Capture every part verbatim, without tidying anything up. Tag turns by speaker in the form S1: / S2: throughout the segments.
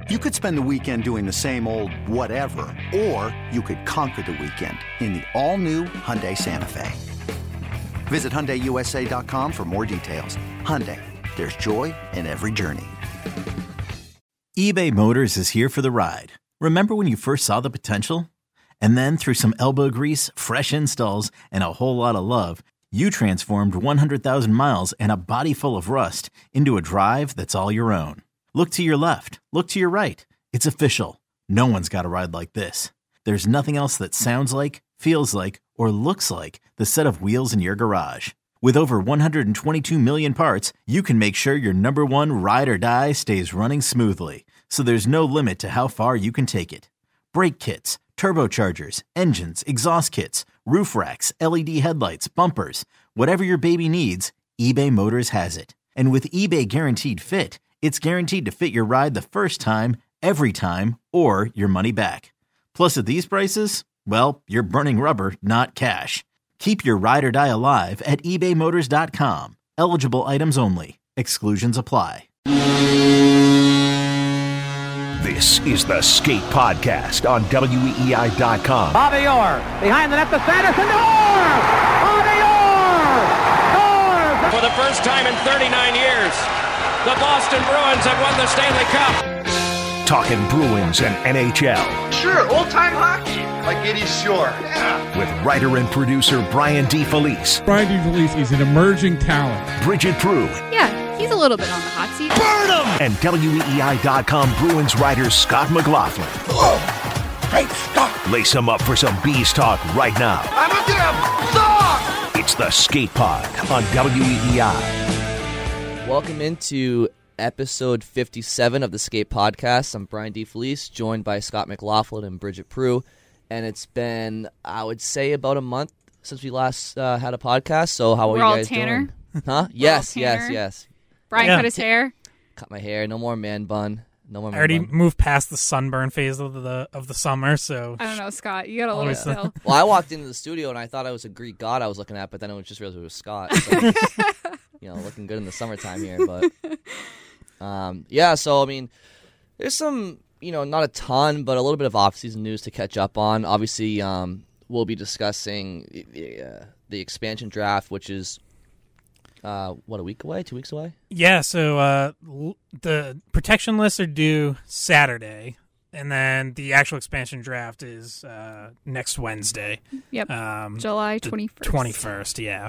S1: You could spend the weekend doing the same old whatever, or you could conquer the weekend in the all-new Hyundai Santa Fe. Visit Hyundai U S A dot com for more details. Hyundai, there's joy in every journey.
S2: eBay Motors is here for the ride. Remember when you first saw the potential? And then through some elbow grease, fresh installs, and a whole lot of love, you transformed one hundred thousand miles and a body full of rust into a drive that's all your own. Look to your left. Look to your right. It's official. No one's got a ride like this. There's nothing else that sounds like, feels like, or looks like the set of wheels in your garage. With over one hundred twenty-two million parts, you can make sure your number one ride or die stays running smoothly. So there's no limit to how far you can take it. Brake kits, turbochargers, engines, exhaust kits, roof racks, L E D headlights, bumpers, whatever your baby needs, eBay Motors has it. And with eBay Guaranteed Fit, it's guaranteed to fit your ride the first time, every time, or your money back. Plus, at these prices, well, you're burning rubber, not cash. Keep your ride or die alive at ebay motors dot com. Eligible items only. Exclusions apply.
S3: This is the Skate Podcast on W E E I dot com.
S4: Bobby Orr behind the net to Sanderson. Orr! Bobby Orr! Orr!
S5: For the first time in thirty-nine years, the Boston Bruins have won the Stanley Cup.
S3: Talking Bruins and N H L.
S6: Sure, old-time hockey, like Eddie Shore. Yeah.
S3: With writer and producer Brian DeFelice.
S7: Brian DeFelice is an emerging talent.
S3: Bridget Prue.
S8: Yeah, he's a little bit on the hot seat.
S3: Burn him! And W E E I dot com Bruins writer Scott McLaughlin.
S6: Whoa. Great Scott.
S3: Lace him up for some Bees talk right now.
S6: I'm a damn dog!
S3: It's the Skate Pod on W E E I.
S9: Welcome into episode fifty-seven of the Skate Podcast. I'm Brian DeFelice, joined by Scott McLaughlin and Bridget Prue. And it's been, I would say, about a month since we last uh, had a podcast. So how are
S8: We're
S9: you
S8: all
S9: guys
S8: Tanner.
S9: doing? Huh? Yes, yes,
S8: Tanner.
S9: yes.
S8: Brian
S7: Yeah.
S8: cut his hair.
S9: Cut my hair. No more man bun. No more man
S7: I already
S9: bun.
S7: moved past the sunburn phase of the of the summer, so
S8: I don't know, Scott. You got a little
S7: Always
S8: still.
S9: Well, I walked into the studio and I thought I was a Greek god I was looking at, but then I just realized it was Scott. So, you know, looking good in the summertime here. But um, yeah, so I mean, there's some, you know, not a ton, but a little bit of off-season news to catch up on. Obviously, um, we'll be discussing the, uh, the expansion draft, which is uh, what, a week away, two weeks away.
S7: yeah. So uh, l- the protection lists are due Saturday, and then the actual expansion draft is uh, next Wednesday.
S8: Yep.
S7: Um,
S8: July twenty-first.
S7: twenty-first, yeah.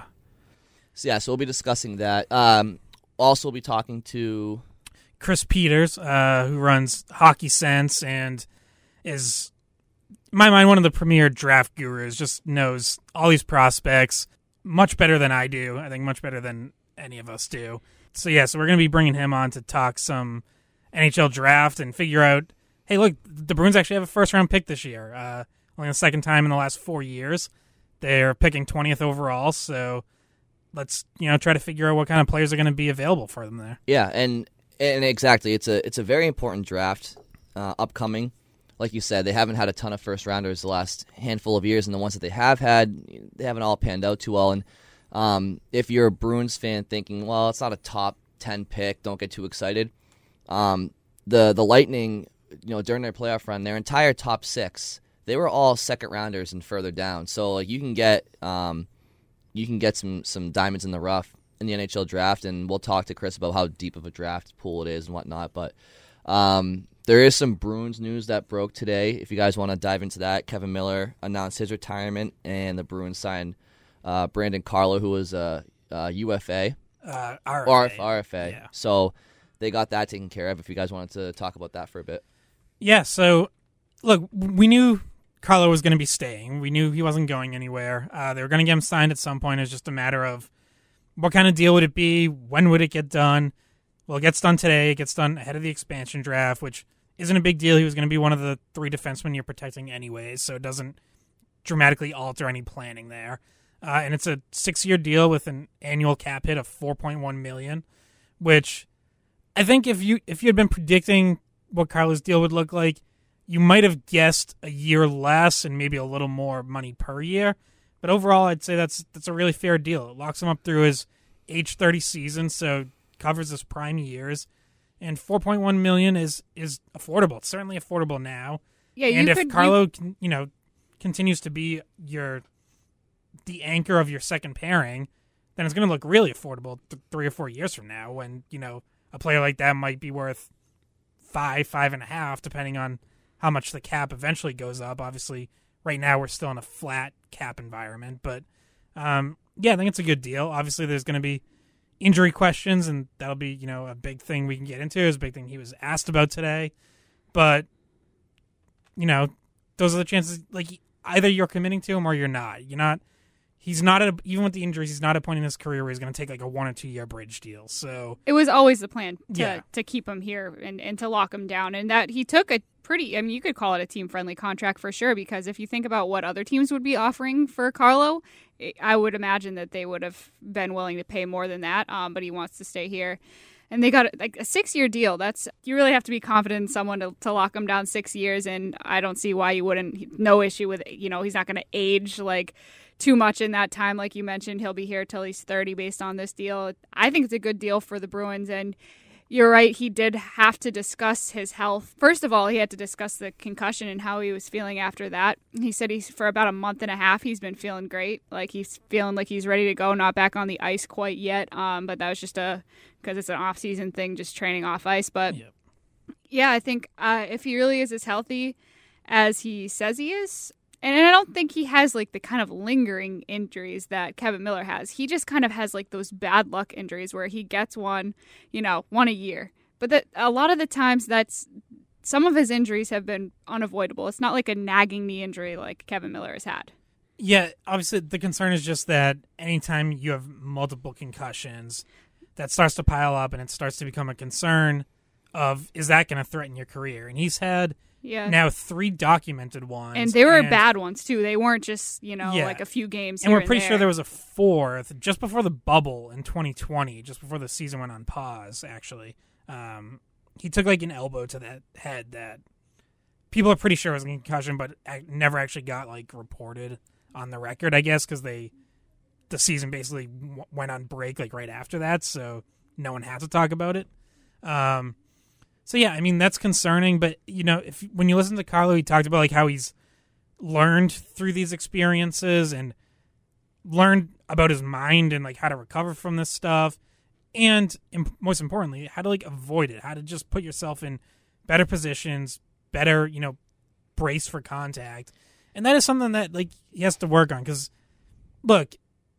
S9: So yeah, so we'll be discussing that. Um, also, we'll be talking to
S7: Chris Peters, uh, who runs Hockey Sense and is, in my mind, one of the premier draft gurus, just knows all these prospects much better than I do. I think much better than any of us do. So, yeah, so we're going to be bringing him on to talk some N H L draft and figure out, hey, look, the Bruins actually have a first-round pick this year. Uh, only the second time in the last four years. They're picking twentieth overall, so let's, you know, try to figure out what kind of players are going to be available for them there.
S9: yeah, and and exactly, it's a it's a very important draft uh, upcoming. Like you said, they haven't had a ton of first rounders the last handful of years, and the ones that they have had, they haven't all panned out too well. And um, if you're a Bruins fan thinking, well, it's not a top ten pick, don't get too excited. Um, the the Lightning, you know, during their playoff run, their entire top six, they were all second rounders and further down. So like you can get um, you can get some some diamonds in the rough in the N H L draft, and we'll talk to Chris about how deep of a draft pool it is and whatnot. But um, there is some Bruins news that broke today. If you guys want to dive into that, Kevin Miller announced his retirement, and the Bruins signed uh, Brandon Carlo, who was a, a U F A.
S7: Uh, R F A.
S9: R F, R F A.
S7: Yeah.
S9: So they got that taken care of, if you guys wanted to talk about that for a bit.
S7: Yeah, so, look, we knew Carlo was going to be staying. We knew he wasn't going anywhere. Uh, they were going to get him signed at some point. It's just a matter of what kind of deal would it be? When would it get done? Well, it gets done today. It gets done ahead of the expansion draft, which isn't a big deal. He was going to be one of the three defensemen you're protecting anyways, so it doesn't dramatically alter any planning there. Uh, and it's a six-year deal with an annual cap hit of four point one million dollars, which I think if you if you had been predicting what Carlo's deal would look like, you might have guessed a year less and maybe a little more money per year. But overall, I'd say that's that's a really fair deal. It locks him up through his age thirty season, so covers his prime years. and four point one million is is affordable. It's certainly affordable now.
S8: Yeah,
S7: and
S8: you
S7: if
S8: could,
S7: Carlo,
S8: you...
S7: Can, you know, continues to be your the anchor of your second pairing, then it's going to look really affordable th- three or four years from now. When you know a player like that might be worth five, five and a half, depending on how much the cap eventually goes up. Obviously, right now we're still in a flat cap environment, but um, yeah, I think it's a good deal. Obviously, there's going to be injury questions, and that'll be, you know, a big thing we can get into. It's a big thing he was asked about today. But, you know, those are the chances, like, either you're committing to him or you're not. You're not, he's not, at a, even with the injuries, he's not at a point in his career where he's going to take, like, a one or two year bridge deal. So
S8: it was always the plan to,
S7: yeah.
S8: to keep him here and, and to lock him down. And that he took a pretty, I mean, you could call it a team-friendly contract for sure, because if you think about what other teams would be offering for Carlo, I would imagine that they would have been willing to pay more than that, um, but he wants to stay here. And they got like a six-year deal. That's you really have to be confident in someone to, to lock him down six years, and I don't see why you wouldn't. No issue with, you know, he's not going to age like too much in that time. Like you mentioned, he'll be here till he's thirty based on this deal. I think it's a good deal for the Bruins, and you're right, he did have to discuss his health. First of all, he had to discuss the concussion and how he was feeling after that. He said he's for about a month and a half, he's been feeling great. Like he's feeling like he's ready to go, not back on the ice quite yet. Um, but that was just a, because it's an off-season thing, just training off ice. But
S7: Yep.
S8: yeah, I think uh, if he really is as healthy as he says he is, and I don't think he has like the kind of lingering injuries that Kevin Miller has. He just kind of has like those bad luck injuries where he gets one, you know, one a year. But that a lot of the times that's some of his injuries have been unavoidable. It's not like a nagging knee injury like Kevin Miller has had.
S7: Yeah, obviously the concern is just that anytime you have multiple concussions, that starts to pile up and it starts to become a concern of, is that going to threaten your career? And he's had
S8: Yeah.
S7: now three documented ones.
S8: And they were
S7: and,
S8: bad ones, too. They weren't just, you know,
S7: yeah.
S8: like a few games
S7: And
S8: here
S7: we're pretty
S8: there.
S7: sure there was a fourth just before the bubble in twenty twenty, just before the season went on pause, actually. Um, he took like an elbow to that head that people are pretty sure was a concussion, but never actually got like reported on the record, I guess, because they the season basically w- went on break like right after that, so no one had to talk about it. Um, so yeah, I mean that's concerning. But you know, if when you listen to Carlo, he talked about like how he's learned through these experiences and learned about his mind and like how to recover from this stuff, and imp- most importantly, how to like avoid it, how to just put yourself in better positions, better you know, brace for contact, and that is something that like he has to work on. Because look,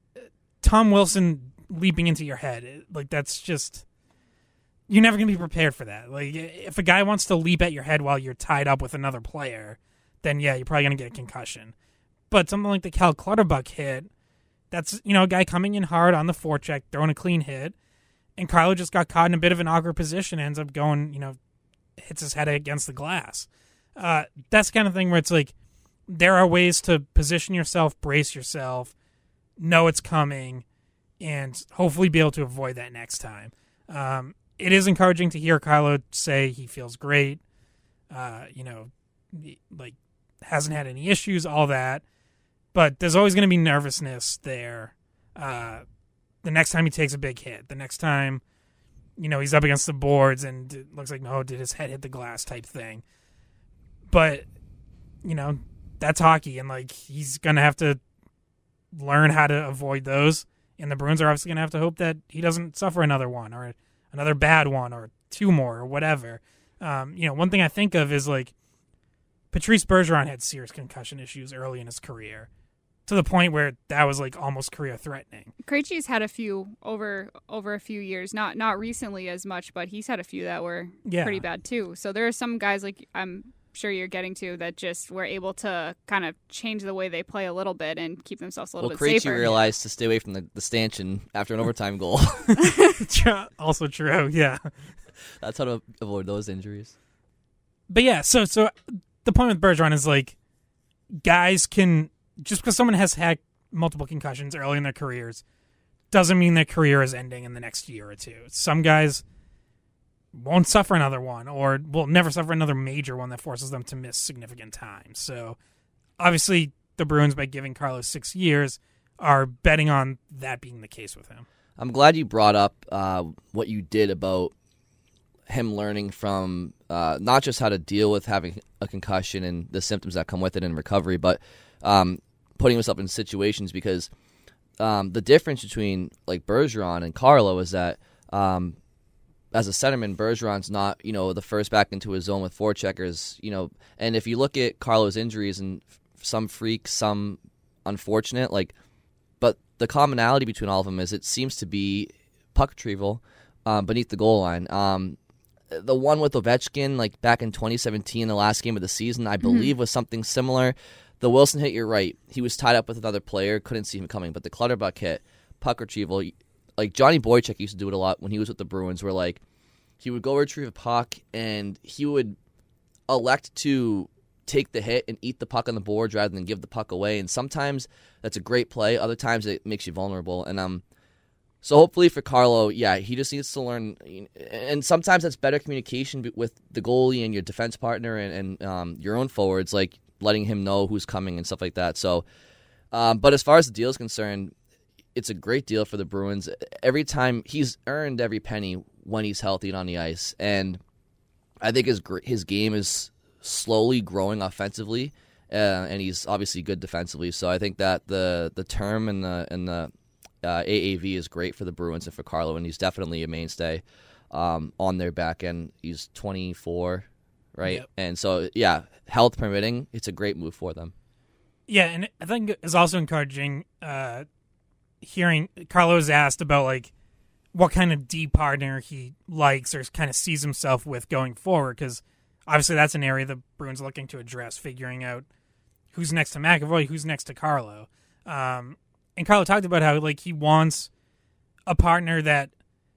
S7: Tom Wilson leaping into your head, like that's just. You're never going to be prepared for that. Like, if a guy wants to leap at your head while you're tied up with another player, then yeah, you're probably going to get a concussion. But something like the Cal Clutterbuck hit, that's, you know, a guy coming in hard on the forecheck, throwing a clean hit, and Carlo just got caught in a bit of an awkward position, ends up going, you know, hits his head against the glass. Uh, that's the kind of thing where it's like, there are ways to position yourself, brace yourself, know it's coming, and hopefully be able to avoid that next time. Um, It is encouraging to hear Carlo say he feels great, uh, you know, like hasn't had any issues, all that. But there's always going to be nervousness there. Uh, the next time he takes a big hit, the next time, you know, he's up against the boards and it looks like, no, did his head hit the glass type thing. But, you know, that's hockey, and like he's going to have to learn how to avoid those. And the Bruins are obviously going to have to hope that he doesn't suffer another one or another bad one or two more or whatever. Um, you know, one thing I think of is like Patrice Bergeron had serious concussion issues early in his career to the point where that was like almost career threatening.
S8: Krejci's had a few over over a few years, not not recently as much, but he's had a few that were
S7: yeah.
S8: pretty bad too. So there are some guys like I'm sure you're getting to that just were able to kind of change the way they play a little bit and keep themselves a little
S9: well,
S8: bit
S9: Krejci
S8: safer.
S9: Well, Krejci realized to stay away from the, the stanchion after an overtime goal.
S7: Also true, yeah.
S9: That's how to avoid those injuries.
S7: But yeah, so so the point with Bergeron is like guys can, just because someone has had multiple concussions early in their careers doesn't mean their career is ending in the next year or two. Some guys won't suffer another one or will never suffer another major one that forces them to miss significant time. So obviously the Bruins, by giving Carlos six years, are betting on that being the case with him.
S9: I'm glad you brought up uh, what you did about him learning from uh, not just how to deal with having a concussion and the symptoms that come with it in recovery, but um, putting himself in situations because um, the difference between like Bergeron and Carlo is that um, as a centerman, Bergeron's not, you know, the first back into his zone with forecheckers, you know, and if you look at Carlo's injuries and some freak, some unfortunate, like, but the commonality between all of them is it seems to be puck retrieval um, beneath the goal line. Um, the one with Ovechkin, like back in twenty seventeen, the last game of the season, I believe mm-hmm. was something similar. The Wilson hit, you're right. He was tied up with another player, couldn't see him coming, but the Clutterbuck hit, puck retrieval, like Johnny Boychuk used to do it a lot when he was with the Bruins, where like he would go retrieve a puck and he would elect to take the hit and eat the puck on the boards rather than give the puck away. And sometimes that's a great play. Other times it makes you vulnerable. And um, so hopefully for Carlo, yeah, he just needs to learn. And sometimes that's better communication with the goalie and your defense partner and, and um, your own forwards, like letting him know who's coming and stuff like that. So, um, but as far as the deal is concerned, it's a great deal for the Bruins. Every time he's earned every penny when he's healthy and on the ice. And I think his his game is slowly growing offensively, uh, and he's obviously good defensively. So I think that the the term and the and the uh, A A V is great for the Bruins and for Carlo, and he's definitely a mainstay um, on their back end. He's twenty-four, right? Yep. And so, yeah, health permitting, it's a great move for them.
S7: Yeah, and I think it's also encouraging uh, hearing Carlo's asked about like what kind of D partner he likes or kind of sees himself with going forward, because obviously that's an area the Bruins are looking to address, figuring out who's next to McAvoy, who's next to Carlo. Um, and Carlo talked about how like he wants a partner that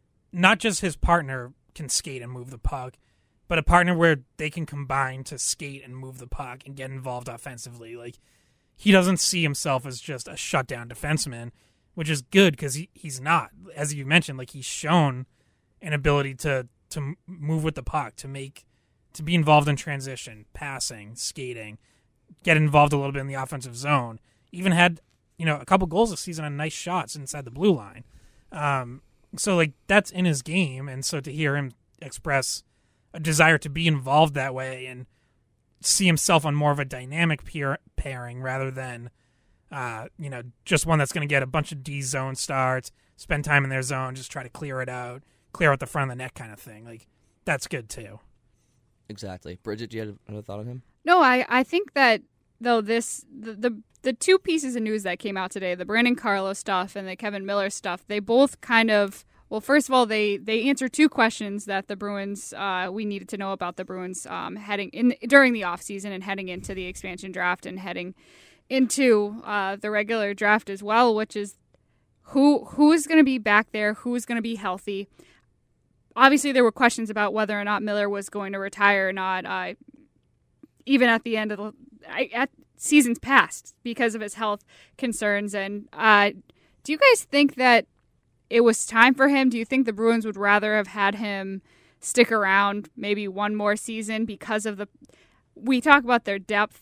S7: not just his partner can skate and move the puck, but a partner where they can combine to skate and move the puck and get involved offensively. Like he doesn't see himself as just a shutdown defenseman, which is good because he, he's not. As you mentioned, like he's shown an ability to to move with the puck, to make to be involved in transition, passing, skating, get involved a little bit in the offensive zone. Even had, you know, a couple goals this season on nice shots inside the blue line. Um, so, like, that's in his game. And so to hear him express a desire to be involved that way and see himself on more of a dynamic peer, pairing rather than, uh, you know, just one that's going to get a bunch of D zone starts, spend time in their zone, just try to clear it out, clear out the front of the net kind of thing. Like, that's good too.
S9: Exactly. Bridget, do you have another thought on him?
S8: No, I, I think that, though, this the, the the two pieces of news that came out today, the Brandon Carlo stuff and the Kevin Miller stuff, they both kind of, well, first of all, they, they answer two questions that the Bruins, uh, we needed to know about the Bruins um, heading in during the offseason and heading into the expansion draft and heading into uh, the regular draft as well, which is who who is going to be back there, who is going to be healthy. Obviously, there were questions about whether or not Miller was going to retire or not, uh, even at the end of the at seasons past because of his health concerns. And uh, do you guys think that it was time for him? Do you think the Bruins would rather have had him stick around maybe one more season because of the? We talk about their depth.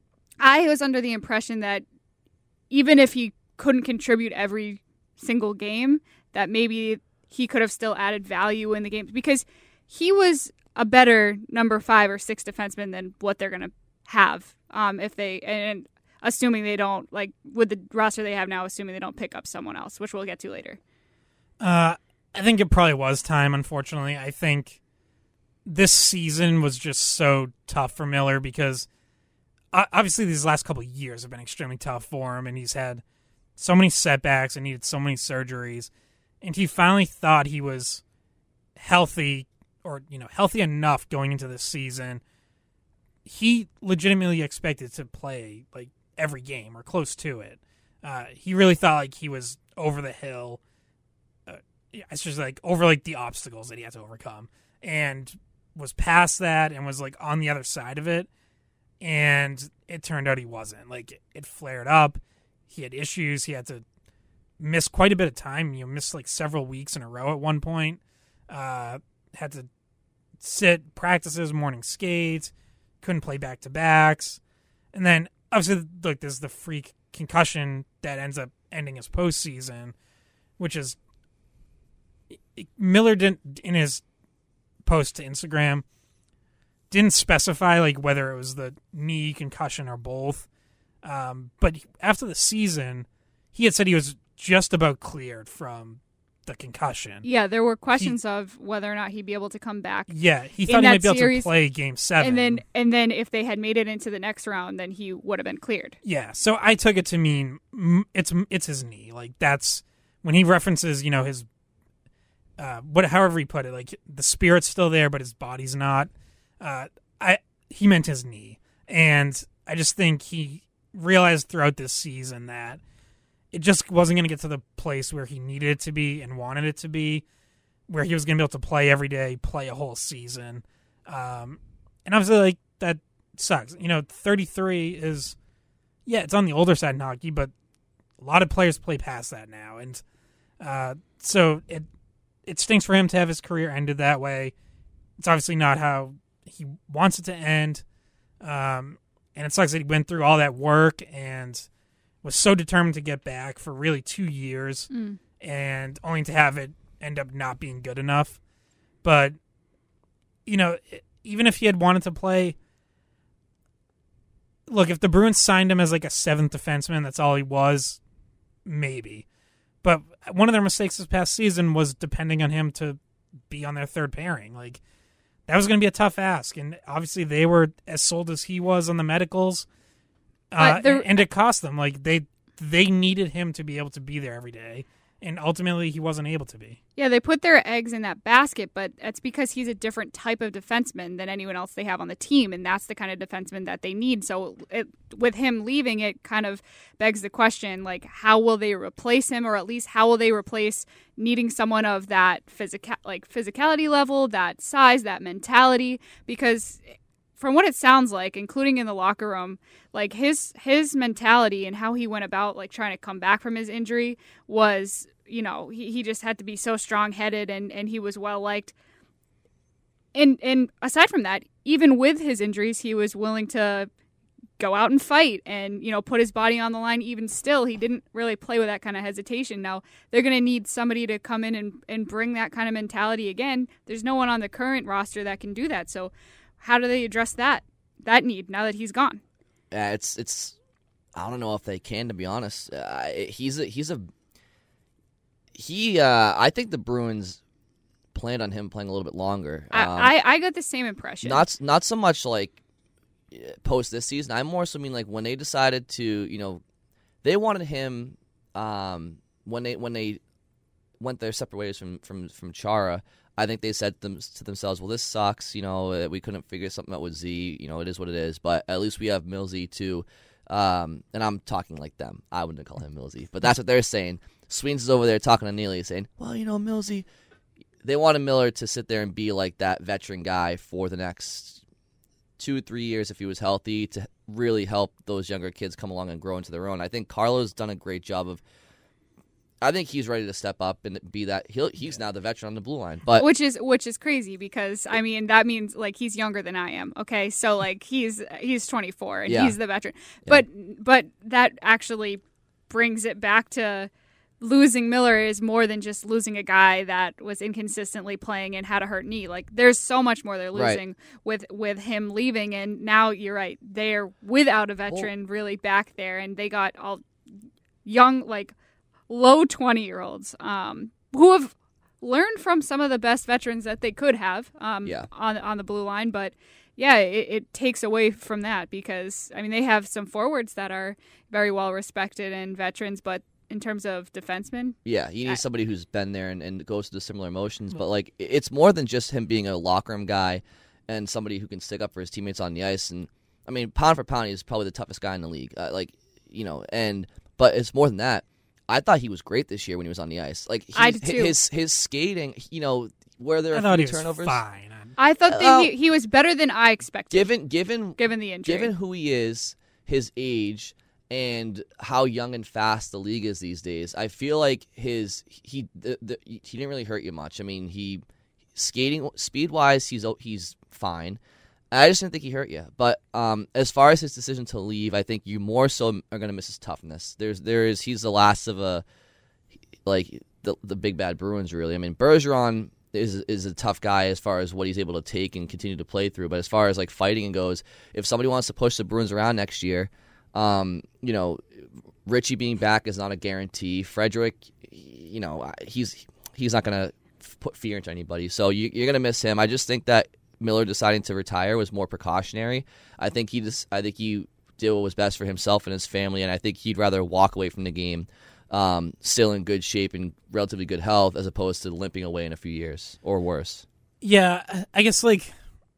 S8: I was under the impression that even if he couldn't contribute every single game, that maybe he could have still added value in the games because he was a better number five or six defenseman than what they're going to have um, if they, and assuming they don't, like with the roster they have now, assuming they don't pick up someone else, which we'll get to later.
S7: Uh, I think it probably was time, unfortunately. I think this season was just so tough for Miller because obviously these last couple of years have been extremely tough for him, and he's had so many setbacks and needed so many surgeries. And he finally thought he was healthy or, you know, healthy enough going into this season. He legitimately expected to play like every game or close to it. Uh, he really thought like he was over the hill. Uh, it's just like over like the obstacles that he had to overcome and was past that and was like on the other side of it. And it turned out he wasn't. Like it flared up. He had issues. He had to missed quite a bit of time. You know, missed like several weeks in a row at one point. Uh, had to sit practices, morning skates, couldn't play back to backs, and then obviously, look, there's the freak concussion that ends up ending his postseason, which is Miller didn't in his post to Instagram. Didn't specify like whether it was the knee, concussion, or both. Um, but after the season, he had said he was just about cleared from the concussion.
S8: Yeah, there were questions he, of whether or not he'd be able to come back.
S7: Yeah, he thought he might be series, able to play Game Seven,
S8: and then and then if they had made it into the next round, then he would have been cleared.
S7: Yeah, so I took it to mean it's it's his knee. Like that's when he references, you know, his uh, what, however he put it, like the spirit's still there, but his body's not. Uh, I he meant his knee, and I just think he realized throughout this season that it just wasn't going to get to the place where he needed it to be and wanted it to be, where he was going to be able to play every day, play a whole season. Um, and obviously, like, that sucks. You know, thirty-three is, yeah, it's on the older side in hockey, but a lot of players play past that now. And uh, so it it stinks for him to have his career ended that way. It's obviously not how he wants it to end. Um, and it sucks that he went through all that work and was so determined to get back for really two years mm. and only to have it end up not being good enough. But, you know, even if he had wanted to play, look, if the Bruins signed him as like a seventh defenseman, that's all he was, maybe. But one of their mistakes this past season was depending on him to be on their third pairing. Like, that was going to be a tough ask. And obviously they were as sold as he was on the medicals. Uh, and, and it cost them. Like they they needed him to be able to be there every day, and ultimately he wasn't able to be.
S8: Yeah, they put their eggs in that basket, but that's because he's a different type of defenseman than anyone else they have on the team, and that's the kind of defenseman that they need. So it, with him leaving, it kind of begs the question, like, how will they replace him, or at least how will they replace needing someone of that physical, like physicality level, that size, that mentality? Because from what it sounds like, including in the locker room, like his his mentality and how he went about like trying to come back from his injury was, you know, he, he just had to be so strong-headed and, and he was well-liked. And, and aside from that, even with his injuries, he was willing to go out and fight and, you know, put his body on the line. Even still, he didn't really play with that kind of hesitation. Now, they're going to need somebody to come in and, and bring that kind of mentality again. There's no one on the current roster that can do that, so how do they address that that need now that he's gone?
S9: Yeah, it's it's. I don't know if they can, to be honest. Uh, he's a he's a he. Uh, I think the Bruins planned on him playing a little bit longer.
S8: I
S9: um,
S8: I, I got the same impression.
S9: Not not so much like post this season. I more so mean like when they decided to, you know, they wanted him um, when they when they went their separate ways from from from Chara. I think they said them, to themselves, well, this sucks, you know, we couldn't figure something out with Z, you know, it is what it is, but at least we have Millsy too, um, and I'm talking like them. I wouldn't call him Millsy, but that's what they're saying. Sweens is over there talking to Neely saying, well, you know, Millsy, they wanted Miller to sit there and be like that veteran guy for the next two, three years if he was healthy to really help those younger kids come along and grow into their own. I think Carlo's done a great job of I think he's ready to step up and be that. He'll, he's now the veteran on the blue line, but
S8: which is which is crazy because I mean that means like he's younger than I am. Okay, so like he's he's twenty-four and yeah. he's the veteran, yeah. but but that actually brings it back to losing Miller is more than just losing a guy that was inconsistently playing and had a hurt knee. Like there's so much more they're losing right. with with him leaving, and now you're right, they're without a veteran well, really back there, and they got all young like. low twenty-year-olds um, who have learned from some of the best veterans that they could have um,
S9: yeah.
S8: on on the blue line. But, yeah, it, it takes away from that because, I mean, they have some forwards that are very well respected and veterans, but in terms of defensemen.
S9: Yeah, you need I, somebody who's been there and, and goes through similar emotions. But, like, it's more than just him being a locker room guy and somebody who can stick up for his teammates on the ice. And, I mean, pound for pound, he's probably the toughest guy in the league. Uh, like, you know, and but it's more than that. I thought he was great this year when he was on the ice. Like
S8: I did too.
S9: His his skating, you know, where there
S7: I
S9: are
S7: thought
S9: few
S7: he was
S9: turnovers.
S7: Fine.
S8: I thought that uh, he, he was better than I expected.
S9: Given given
S8: given the injury,
S9: given who he is, his age, and how young and fast the league is these days, I feel like his he the, the, he didn't really hurt you much. I mean, he skating speed wise, he's he's fine. I just didn't think he hurt you. But um, as far as his decision to leave, I think you more so are going to miss his toughness. There's there is he's the last of a. Like the the big bad Bruins, really. I mean, Bergeron is is a tough guy as far as what he's able to take and continue to play through. But as far as like fighting goes, if somebody wants to push the Bruins around next year, um, you know, Richie being back is not a guarantee. Frederick, you know, he's he's not going to put fear into anybody. So you, you're going to miss him. I just think that Miller deciding to retire was more precautionary. I think he just I think he did what was best for himself and his family, and I think he'd rather walk away from the game Um, still in good shape and relatively good health, as opposed to limping away in a few years or worse.
S7: Yeah, I guess like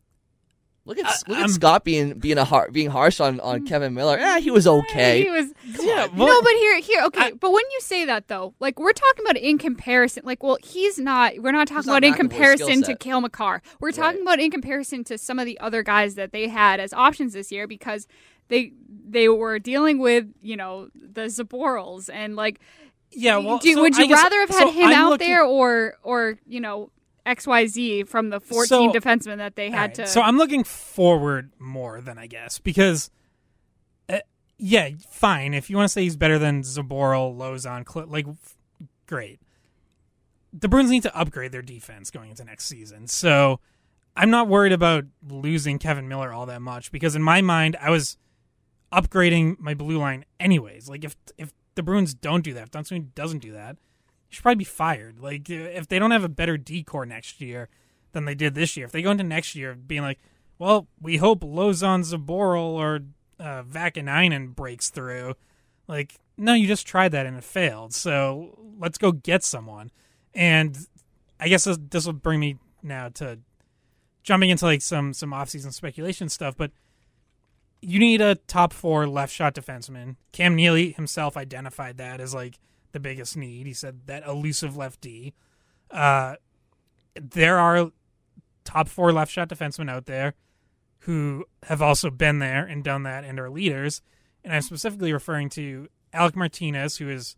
S9: look at
S7: uh,
S9: look at
S7: um,
S9: Scott being being a har- being harsh on, on Kevin Miller. Yeah, he was okay.
S8: He was.
S7: Yeah, well,
S8: no, but here, here, okay.
S7: I,
S8: but when you say that though, like we're talking about in comparison, like, well, he's not. We're not talking
S9: not
S8: about in
S9: McAvoy's
S8: comparison
S9: skill
S8: to
S9: set.
S8: Cale Makar. We're
S9: Right.
S8: talking about in comparison to some of the other guys that they had as options this year, because they they were dealing with, you know, the Zaborals and like.
S7: yeah, well,
S8: Do,
S7: so
S8: would you
S7: I guess-
S8: rather have had
S7: so
S8: him
S7: I'm
S8: out
S7: looking-
S8: there, or or you know, X Y Z from the fourteen
S7: So-
S8: defensemen that they
S7: All
S8: had
S7: right,
S8: to?
S7: So I'm looking forward more than I guess because, uh, yeah, fine. If you want to say he's better than Zaboral, Lozon, Cl- like, f- great. The Bruins need to upgrade their defense going into next season. So I'm not worried about losing Kevin Miller all that much because in my mind I was upgrading my blue line anyways. Like if if the Bruins don't do that, if Don Sweeney doesn't do that, he should probably be fired. Like if they don't have a better D-core next year than they did this year, if they go into next year being like, well, we hope Lozon, Zaboral, or uh, Vakanainen breaks through, like, no, you just tried that and it failed. So let's go get someone. And I guess this, this will bring me now to jumping into like some some offseason speculation stuff, but you need a top four left shot defenseman. Cam Neely himself identified that as like the biggest need. He said that elusive left D. Uh, there are top four left shot defensemen out there who have also been there and done that and are leaders. And I'm specifically referring to Alec Martinez, who is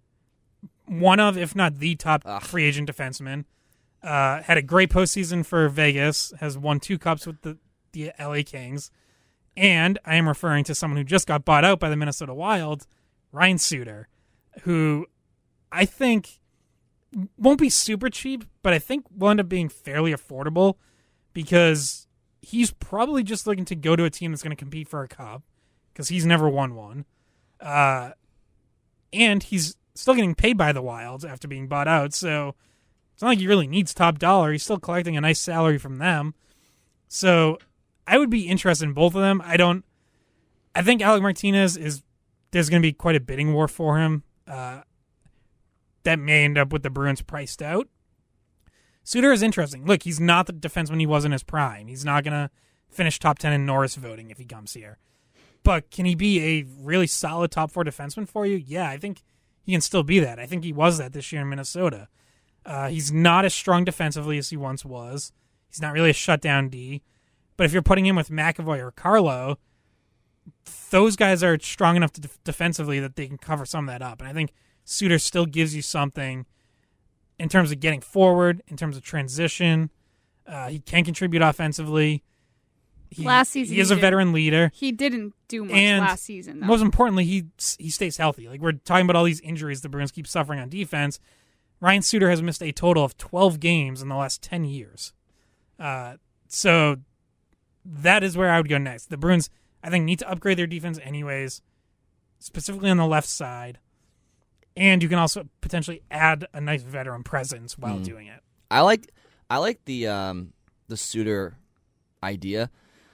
S7: one of, if not the top
S9: Ugh.
S7: free agent defenseman. Uh, had a great postseason for Vegas, has won two cups with the, the L A Kings. And I am referring to someone who just got bought out by the Minnesota Wild, Ryan Suter, who I think won't be super cheap, but I think will end up being fairly affordable because he's probably just looking to go to a team that's going to compete for a cup because he's never won one. Uh, and he's still getting paid by the Wild after being bought out, so it's not like he really needs top dollar. He's still collecting a nice salary from them. So I would be interested in both of them. I don't. I think Alec Martinez is. There's going to be quite a bidding war for him. Uh, that may end up with the Bruins priced out. Suter is interesting. Look, he's not the defenseman he was in his prime. He's not going to finish top ten in Norris voting if he comes here. But can he be a really solid top four defenseman for you? Yeah, I think he can still be that. I think he was that this year in Minnesota. Uh, he's not as strong defensively as he once was. He's not really a shutdown D. But if you're putting him with McAvoy or Carlo, those guys are strong enough to def- defensively that they can cover some of that up. And I think Suter still gives you something in terms of getting forward, in terms of transition. Uh, he can contribute offensively. He,
S8: Last season
S7: he is
S8: he
S7: a
S8: did.
S7: veteran leader.
S8: He didn't do much
S7: And
S8: last season, though.
S7: Most importantly, he he stays healthy. Like we're talking about all these injuries the Bruins keep suffering on defense. Ryan Suter has missed a total of twelve games in the last ten years. Uh, so that is where I would go next. The Bruins, I think, need to upgrade their defense anyways, specifically on the left side. And you can also potentially add a nice veteran presence while
S9: Mm.
S7: doing it.
S9: I like I like the um, the Suter idea.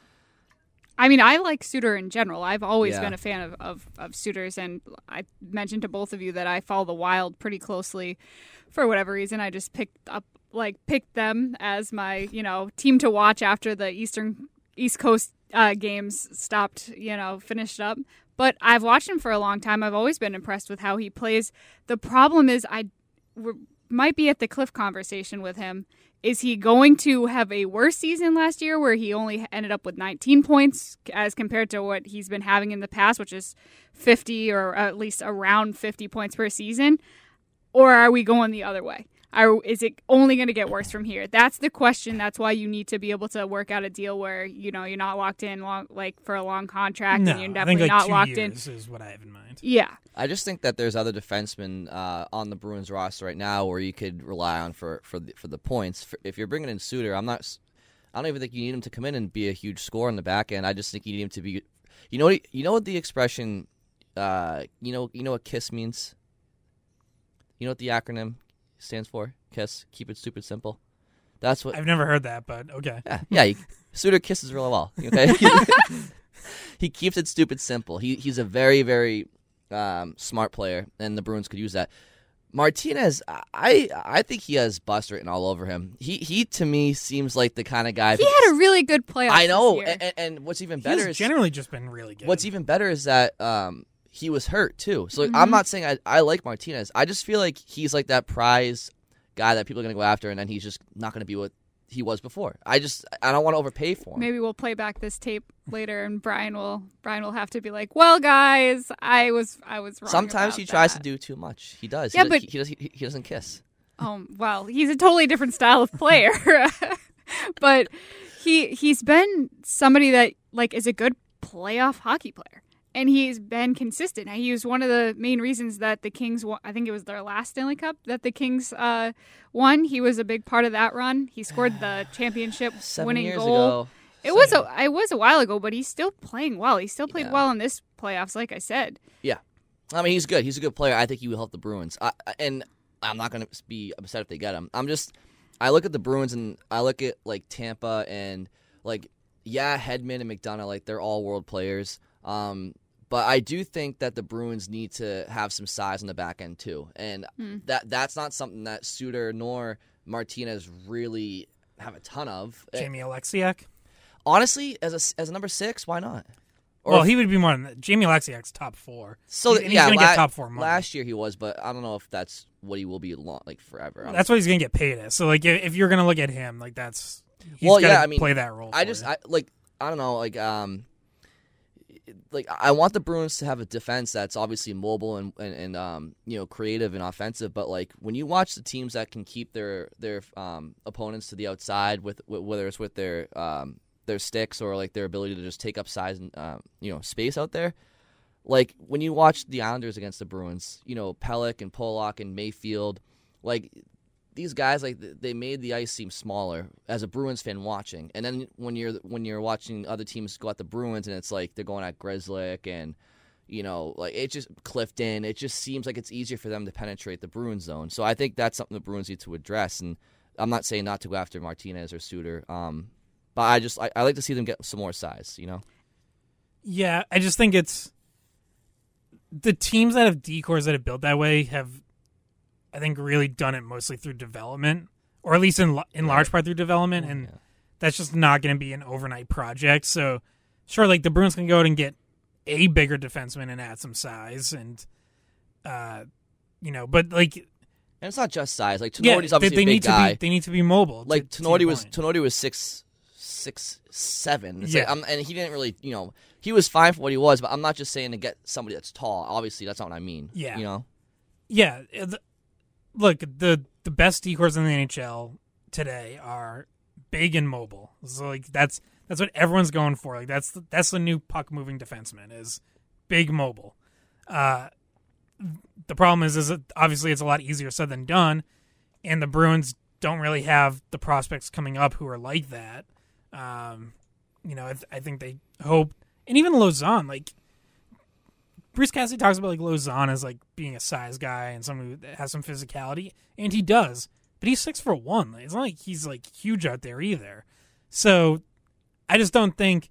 S8: I mean, I like Suter in general. I've always
S9: Yeah.
S8: been a fan of, of, of Suter's, and I mentioned to both of you that I follow the Wild pretty closely. For whatever reason, I just picked up, like, picked them as my, you know, team to watch after the Eastern East Coast uh, games stopped, you know, finished up. But I've watched him for a long time. I've always been impressed with how he plays. The problem is, I we're, might be at the cliff conversation with him. Is he going to have a worse season last year where he only ended up with nineteen points as compared to what he's been having in the past, which is fifty or at least around fifty points per season? Or are we going the other way? Are, is it only going to get worse from here? That's the question. That's why you need to be able to work out a deal where, you know, you're not locked in long, like for a long contract,
S7: no,
S8: and you're definitely
S7: I think like
S8: not
S7: two
S8: locked
S7: years
S8: in.
S7: Is what I have in mind.
S8: Yeah.
S9: I just think that there's other defensemen uh, on the Bruins roster right now where you could rely on for for the, for the points. For, if you're bringing in Suter, I'm not. I don't even think you need him to come in and be a huge scorer in the back end. I just think you need him to be. You know what? You know what the expression. Uh, you know. You know what KISS means. You know what the acronym stands for? KISS. Keep it stupid simple. That's what.
S7: I've never heard that, but okay.
S9: Yeah. Yeah. You, Suter kisses really well. Okay. He keeps it stupid simple. He he's a very very um, smart player, and the Bruins could use that. Martinez, I I think he has bust written all over him. He he to me seems like the kind of guy.
S8: He had a really good playoff.
S9: I know,
S8: this year.
S9: and, and what's even better
S7: He's
S9: is
S7: generally just been really good.
S9: What's even better is that um, he was hurt too. So like,
S8: Mm-hmm.
S9: I'm not saying I I like Martinez. I just feel like he's like that prize guy that people are gonna go after, and then he's just not gonna be what he was before. I just I don't want to overpay for him.
S8: Maybe we'll play back this tape later, and Brian will Brian will have to be like, "Well, guys, I was I was wrong."
S9: Sometimes
S8: about
S9: he tries
S8: that.
S9: to do too much. He does.
S8: Yeah,
S9: he,
S8: but
S9: he, he does. He, he doesn't kiss.
S8: Um, well, he's a totally different style of player, but he he's been somebody that like is a good playoff hockey player, and he's been consistent. He was one of the main reasons that the Kings won. I think it was their last Stanley Cup that the Kings uh, won. He was a big part of that run. He scored the championship
S9: Seven
S8: winning
S9: years
S8: goal.
S9: ago.
S8: It was a it was a while ago, but he's still playing well. He still played
S9: Yeah.
S8: well in this playoffs, like I said.
S9: Yeah, I mean he's good. He's a good player. I think he will help the Bruins. I, and I'm not going to be upset if they get him. I'm just I look at the Bruins and I look at like Tampa and like yeah, Hedman and McDonough, like they're all world players. Um, but I do think that the Bruins need to have some size in the back end too, and
S8: Hmm.
S9: that that's not something that Suter nor Martinez really have a ton of.
S7: Jamie Alexiak?
S9: Honestly, as a as a number six, why not? Or
S7: well,
S9: if-
S7: he would be more than that. Jamie Alexiak's top four.
S9: So
S7: He's-
S9: th-
S7: and
S9: yeah,
S7: he's gonna
S9: la-
S7: get top four money.
S9: last year he was, but I don't know if that's what he will be long, like forever. I don't-
S7: That's what he's gonna get paid as. So like, if, if you're gonna look at him, like that's he's
S9: well,
S7: gotta
S9: yeah, I mean,
S7: play that role.
S9: I
S7: for
S9: just
S7: you.
S9: I, like I don't know, like um, like I want the Bruins to have a defense that's obviously mobile and, and, and um you know creative and offensive. But like when you watch the teams that can keep their their um opponents to the outside with, with whether it's with their um their sticks or like their ability to just take up size and uh, you know space out there. Like when you watch the Islanders against the Bruins, you know Pelech and Pollock and Mayfield, like these guys, like they made the ice seem smaller as a Bruins fan watching. And then when you're when you're watching other teams go at the Bruins, and it's like they're going at Grzelcyk and you know like it just Clifton. It just seems like it's easier for them to penetrate the Bruins zone. So I think that's something the Bruins need to address. And I'm not saying not to go after Martinez or Suter, um, but I just I, I like to see them get some more size. You know.
S7: Yeah, I just think it's the teams that have decors that have built that way have, I think, really done it mostly through development, or at least in in large part through development, and
S9: Yeah.
S7: that's just not going to be an overnight project. So, sure, like the Bruins can go out and get a bigger defenseman and add some size, and uh, you know, but like,
S9: And it's not just size. Like
S7: yeah,
S9: Tenorti's
S7: they,
S9: obviously
S7: they
S9: a big
S7: need
S9: guy.
S7: to be they need to be mobile.
S9: Like
S7: to, to
S9: Tenorti
S7: your
S9: was
S7: point.
S9: Tenorti was six six seven. It's
S7: Yeah.
S9: like, I'm, and he didn't really you know he was fine for what he was, but I'm not just saying to get somebody that's tall. Obviously, that's not what I mean.
S7: Yeah.
S9: you know.
S7: Yeah, the, look, the the best decors in the N H L today are big and mobile. So like that's that's what everyone's going for. Like that's the, that's the new puck moving defenseman is big mobile. Uh, the problem is is that obviously it's a lot easier said than done, and the Bruins don't really have the prospects coming up who are like that. Um, you know, I, th- I think they hope, and even Lausanne, like. Bruce Cassidy talks about like Lausanne as like being a size guy and someone who has some physicality, and he does. But he's six foot one. It's not like he's like huge out there either. So I just don't think.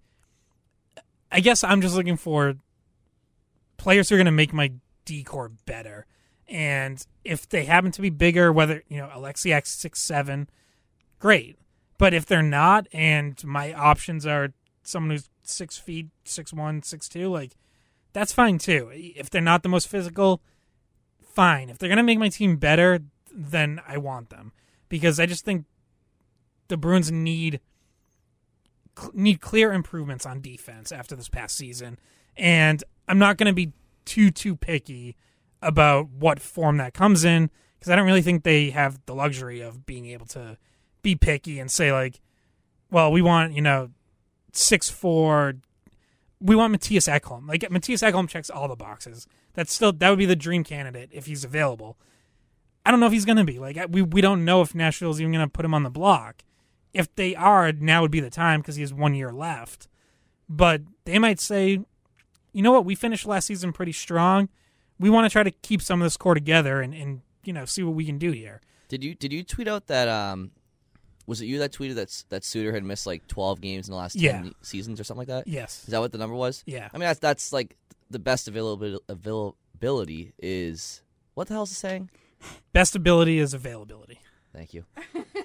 S7: I guess I'm just looking for players who are going to make my decor better, and if they happen to be bigger, whether you know Alexiak's six seven, great. But if they're not, and my options are someone who's six feet, six one, six two, like. That's fine, too. If they're not the most physical, fine. If they're going to make my team better, then I want them. Because I just think the Bruins need need clear improvements on defense after this past season. And I'm not going to be too, too picky about what form that comes in, because I don't really think they have the luxury of being able to be picky and say, like, well, we want, you know, six four, we want Matthias Ekholm. Like, Matthias Ekholm checks all the boxes. That's still, that would be the dream candidate if he's available. I don't know if he's going to be. Like, we we don't know if Nashville's even going to put him on the block. If they are, now would be the time because he has one year left. But they might say, you know what, we finished last season pretty strong. We want to try to keep some of this core together and, and you know, see what we can do here.
S9: Did you did you tweet out that, um, was it you that tweeted that, that Suter had missed like twelve games in the last
S7: yeah.
S9: ten seasons or something like that?
S7: Yes.
S9: Is that what the number was?
S7: Yeah.
S9: I mean, that's, that's like the best availability, availability is, what the hell is it saying?
S7: Best ability is availability.
S9: Thank you.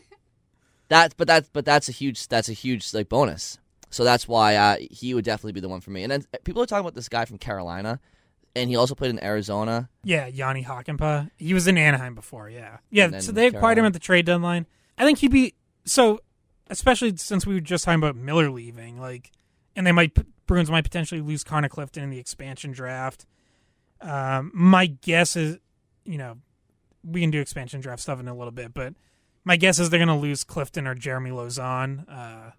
S9: that, but that's but that's a huge that's a huge like bonus. So that's why uh, he would definitely be the one for me. And then people are talking about this guy from Carolina, and he also played in Arizona.
S7: Yeah, Yanni Hakanpää. He was in Anaheim before. Yeah, yeah. So they acquired
S9: Carolina.
S7: him at the trade deadline. I think he'd be so, especially since we were just talking about Miller leaving. Like, and they might Bruins might potentially lose Connor Clifton in the expansion draft. Um, my guess is, you know. We can do expansion draft stuff in a little bit, but my guess is they're going to lose Clifton or Jeremy Lauzon. Uh,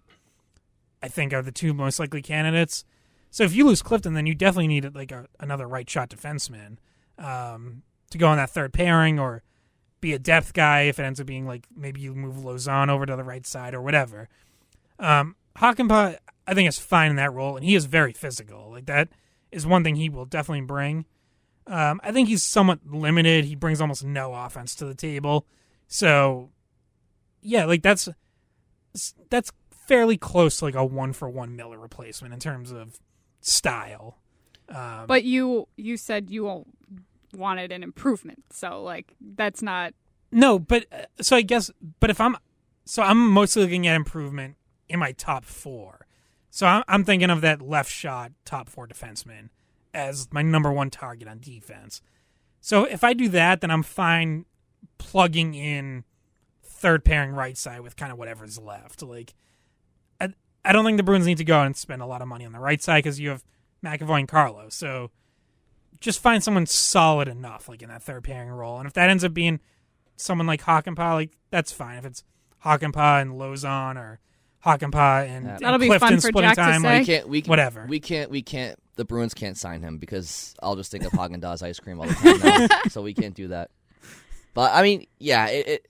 S7: I think are the two most likely candidates. So if you lose Clifton, then you definitely need like a, another right shot defenseman um, to go on that third pairing or be a depth guy if it ends up being like maybe you move Lauzon over to the right side or whatever. Um, Hakanpää, I think, is fine in that role, and he is very physical. Like that is one thing he will definitely bring. Um, I think he's somewhat limited. He brings almost no offense to the table. So, yeah, like that's that's fairly close to like a one-for-one Miller replacement in terms of style. Um,
S8: but you you said you wanted an improvement, so like that's not...
S7: No, but uh, so I guess, but if I'm, so I'm mostly looking at improvement in my top four. So I'm, I'm thinking of that left shot top four defenseman as my number one target on defense. So if I do that, then I'm fine plugging in third pairing right side with kind of whatever's left. Like, I, I don't think the Bruins need to go out and spend a lot of money on the right side because you have McAvoy and Carlo. So just find someone solid enough, like in that third pairing role. And if that ends up being someone like Hakanpää, like that's fine. If it's Hakanpää and Lauzon or Hakanpää and,
S9: Yeah.
S7: and
S8: That'll be
S7: Clifton
S8: fun for
S7: splitting
S8: Jack to
S7: time,
S8: say.
S7: like
S9: We can't, we can,
S7: whatever.
S9: We can't. We can't. The Bruins can't sign him because I'll just think of Haagen-Dazs ice cream all the time now, so we can't do that. But I mean, yeah, it, it.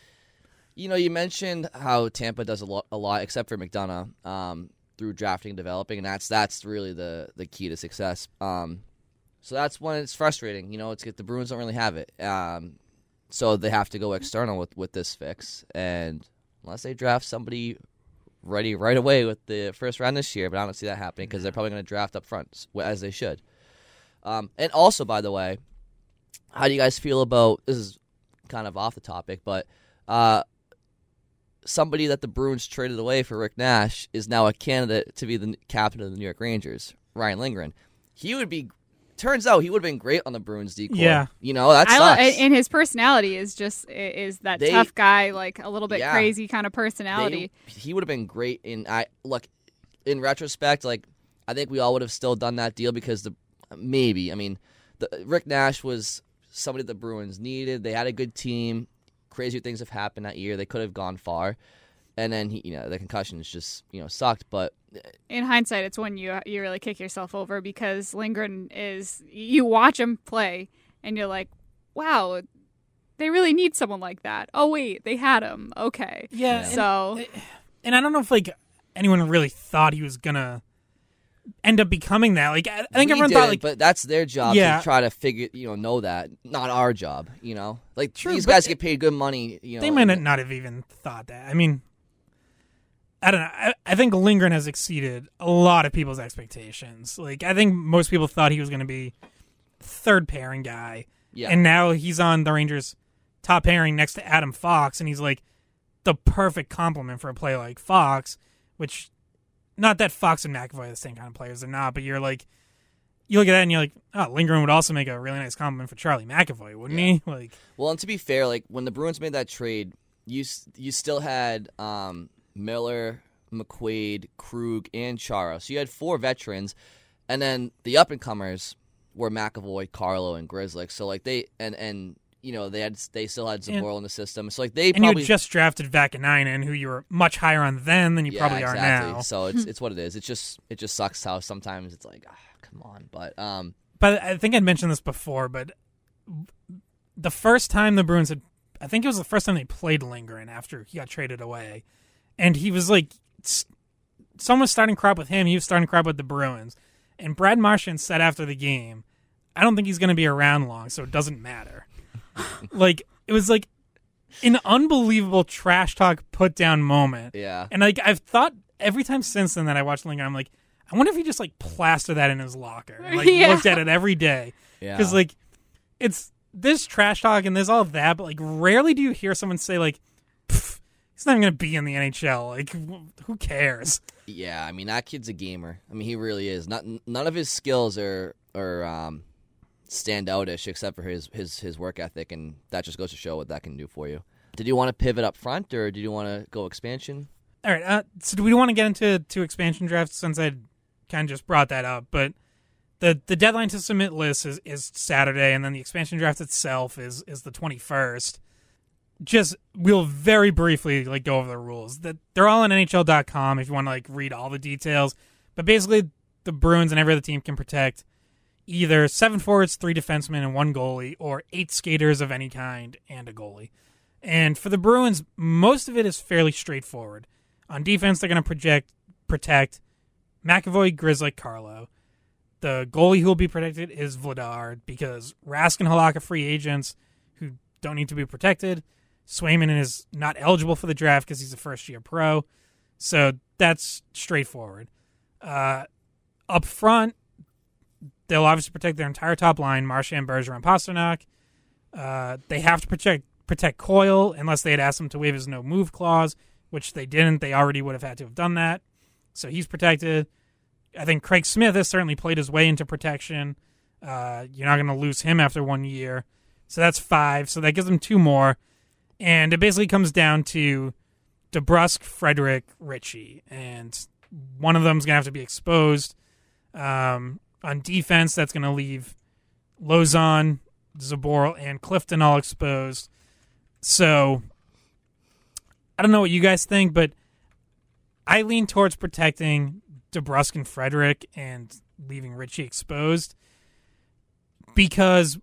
S9: You know, you mentioned how Tampa does a lot, a lot except for McDonough, um, through drafting and developing, and that's that's really the the key to success. Um, so that's when it's frustrating. You know, it's the Bruins don't really have it, um, so they have to go external with with this fix, and unless they draft somebody ready right away with the first round this year, but I don't see that happening because they're probably going to draft up front, as they should. Um, and also, by the way, how do you guys feel about, this is kind of off the topic, but uh, somebody that the Bruins traded away for Rick Nash is now a candidate to be the captain of the New York Rangers, Ryan Lindgren. He would be, turns out he would have been great on the Bruins decor.
S7: Yeah.
S9: You know, that
S8: I
S9: sucks.
S8: lo- and his personality is just is that
S9: They-
S8: tough guy, like a little bit
S9: Yeah.
S8: crazy kind of personality.
S9: They, he would have been great in I look in retrospect, like I think we all would have still done that deal because the maybe I mean the Rick Nash was somebody the Bruins needed. They had a good team. Crazier things have happened that year. They could have gone far, and then he, you know, the concussions just you know sucked. But
S8: In hindsight, it's when you you really kick yourself over because Lindgren is you watch him play and you're like, wow, they really need someone like that. Oh wait, they had him. Okay,
S7: Yeah.
S8: so
S7: And, and I don't know if like anyone really thought he was gonna end up becoming that. Like I, I think
S9: we
S7: everyone
S9: did
S7: thought
S9: it,
S7: like
S9: but that's their job
S7: Yeah.
S9: to try to figure you know know that, not our job. You know, like
S7: True,
S9: these
S7: but
S9: guys
S7: it-
S9: get paid good money. You know,
S7: they might not have even thought that. I mean, I don't know. I, I think Lindgren has exceeded a lot of people's expectations. Like I think most people thought he was gonna be third pairing guy.
S9: Yeah.
S7: And now he's on the Rangers top pairing next to Adam Fox, and he's like the perfect complement for a player like Fox, which not that Fox and McAvoy are the same kind of players, they're not, but you're like you look at that and you're like, oh, Lindgren would also make a really nice compliment for Charlie McAvoy, wouldn't
S9: Yeah.
S7: he? Like
S9: Well, and to be fair, like when the Bruins made that trade, you s- you still had um, Miller, McQuaid, Krug, and Chara. So you had four veterans, and then the up and comers were McAvoy, Carlo, and Grzelcyk. So like they and and you know, they had they still had
S7: And-
S9: Zaboral in the system. So like they
S7: And you
S9: probably
S7: had just drafted Vakanainen, who you were much higher on then than you
S9: yeah,
S7: probably
S9: exactly.
S7: are now.
S9: So it's it's what it is. It just it just sucks how sometimes it's like, ah, come on. But um,
S7: But I think I'd mentioned this before, but the first time the Bruins had, I think it was the first time they played Lindgren after he got traded away. And he was like, s- someone was starting crap with him, he was starting crap with the Bruins. And Brad Marchand said after the game, I don't think he's going to be around long, so it doesn't matter. Like, it was like an unbelievable trash talk put down moment.
S9: yeah.
S7: And like I've thought every time since then that I watched Lindgren, I'm like, I wonder if he just like plastered that in his locker, and, like
S8: Yeah.
S7: looked at it every day,
S9: Yeah.
S7: because like it's there's trash talk and there's all that, but like rarely do you hear someone say like, "Pff, he's not even gonna be in the N H L. Like, wh- who cares?
S9: Yeah, I mean that kid's a gamer. I mean he really is. Not none of his skills are are um, stand outish except for his, his his work ethic, and that just goes to show what that can do for you. Did you want to pivot up front, or did you want to go expansion?
S7: All right, uh, so do we want to get into to expansion drafts since I kind of just brought that up? But the the deadline to submit lists is, is Saturday, and then the expansion draft itself is is the twenty-first. Just we'll very briefly like go over the rules. That they're all on N H L dot com if you want to like read all the details. But basically, the Bruins and every other team can protect either seven forwards, three defensemen, and one goalie, or eight skaters of any kind and a goalie. And for the Bruins, most of it is fairly straightforward. On defense, they're going to project protect McAvoy, Grzelcyk, Carlo. The goalie who will be protected is Vladar, because Rask and Halak are free agents who don't need to be protected. Swayman is not eligible for the draft because he's a first-year pro. So that's straightforward. Uh, up front, they'll obviously protect their entire top line, Marchand, Bergeron, Pasternak. Uh, they have to protect protect Coyle unless they had asked him to waive his no-move clause, which they didn't. They already would have had to have done that. So he's protected. I think Craig Smith has certainly played his way into protection. Uh, you're not going to lose him after one year. So that's five. So that gives them two more. And it basically comes down to DeBrusk, Frederick, Ritchie. And one of them is going to have to be exposed. Um, on defense, that's going to leave Lozon, Zaboral, and Clifton all exposed. So I don't know what you guys think, but I lean towards protecting DeBrusk and Frederick and leaving Ritchie exposed, because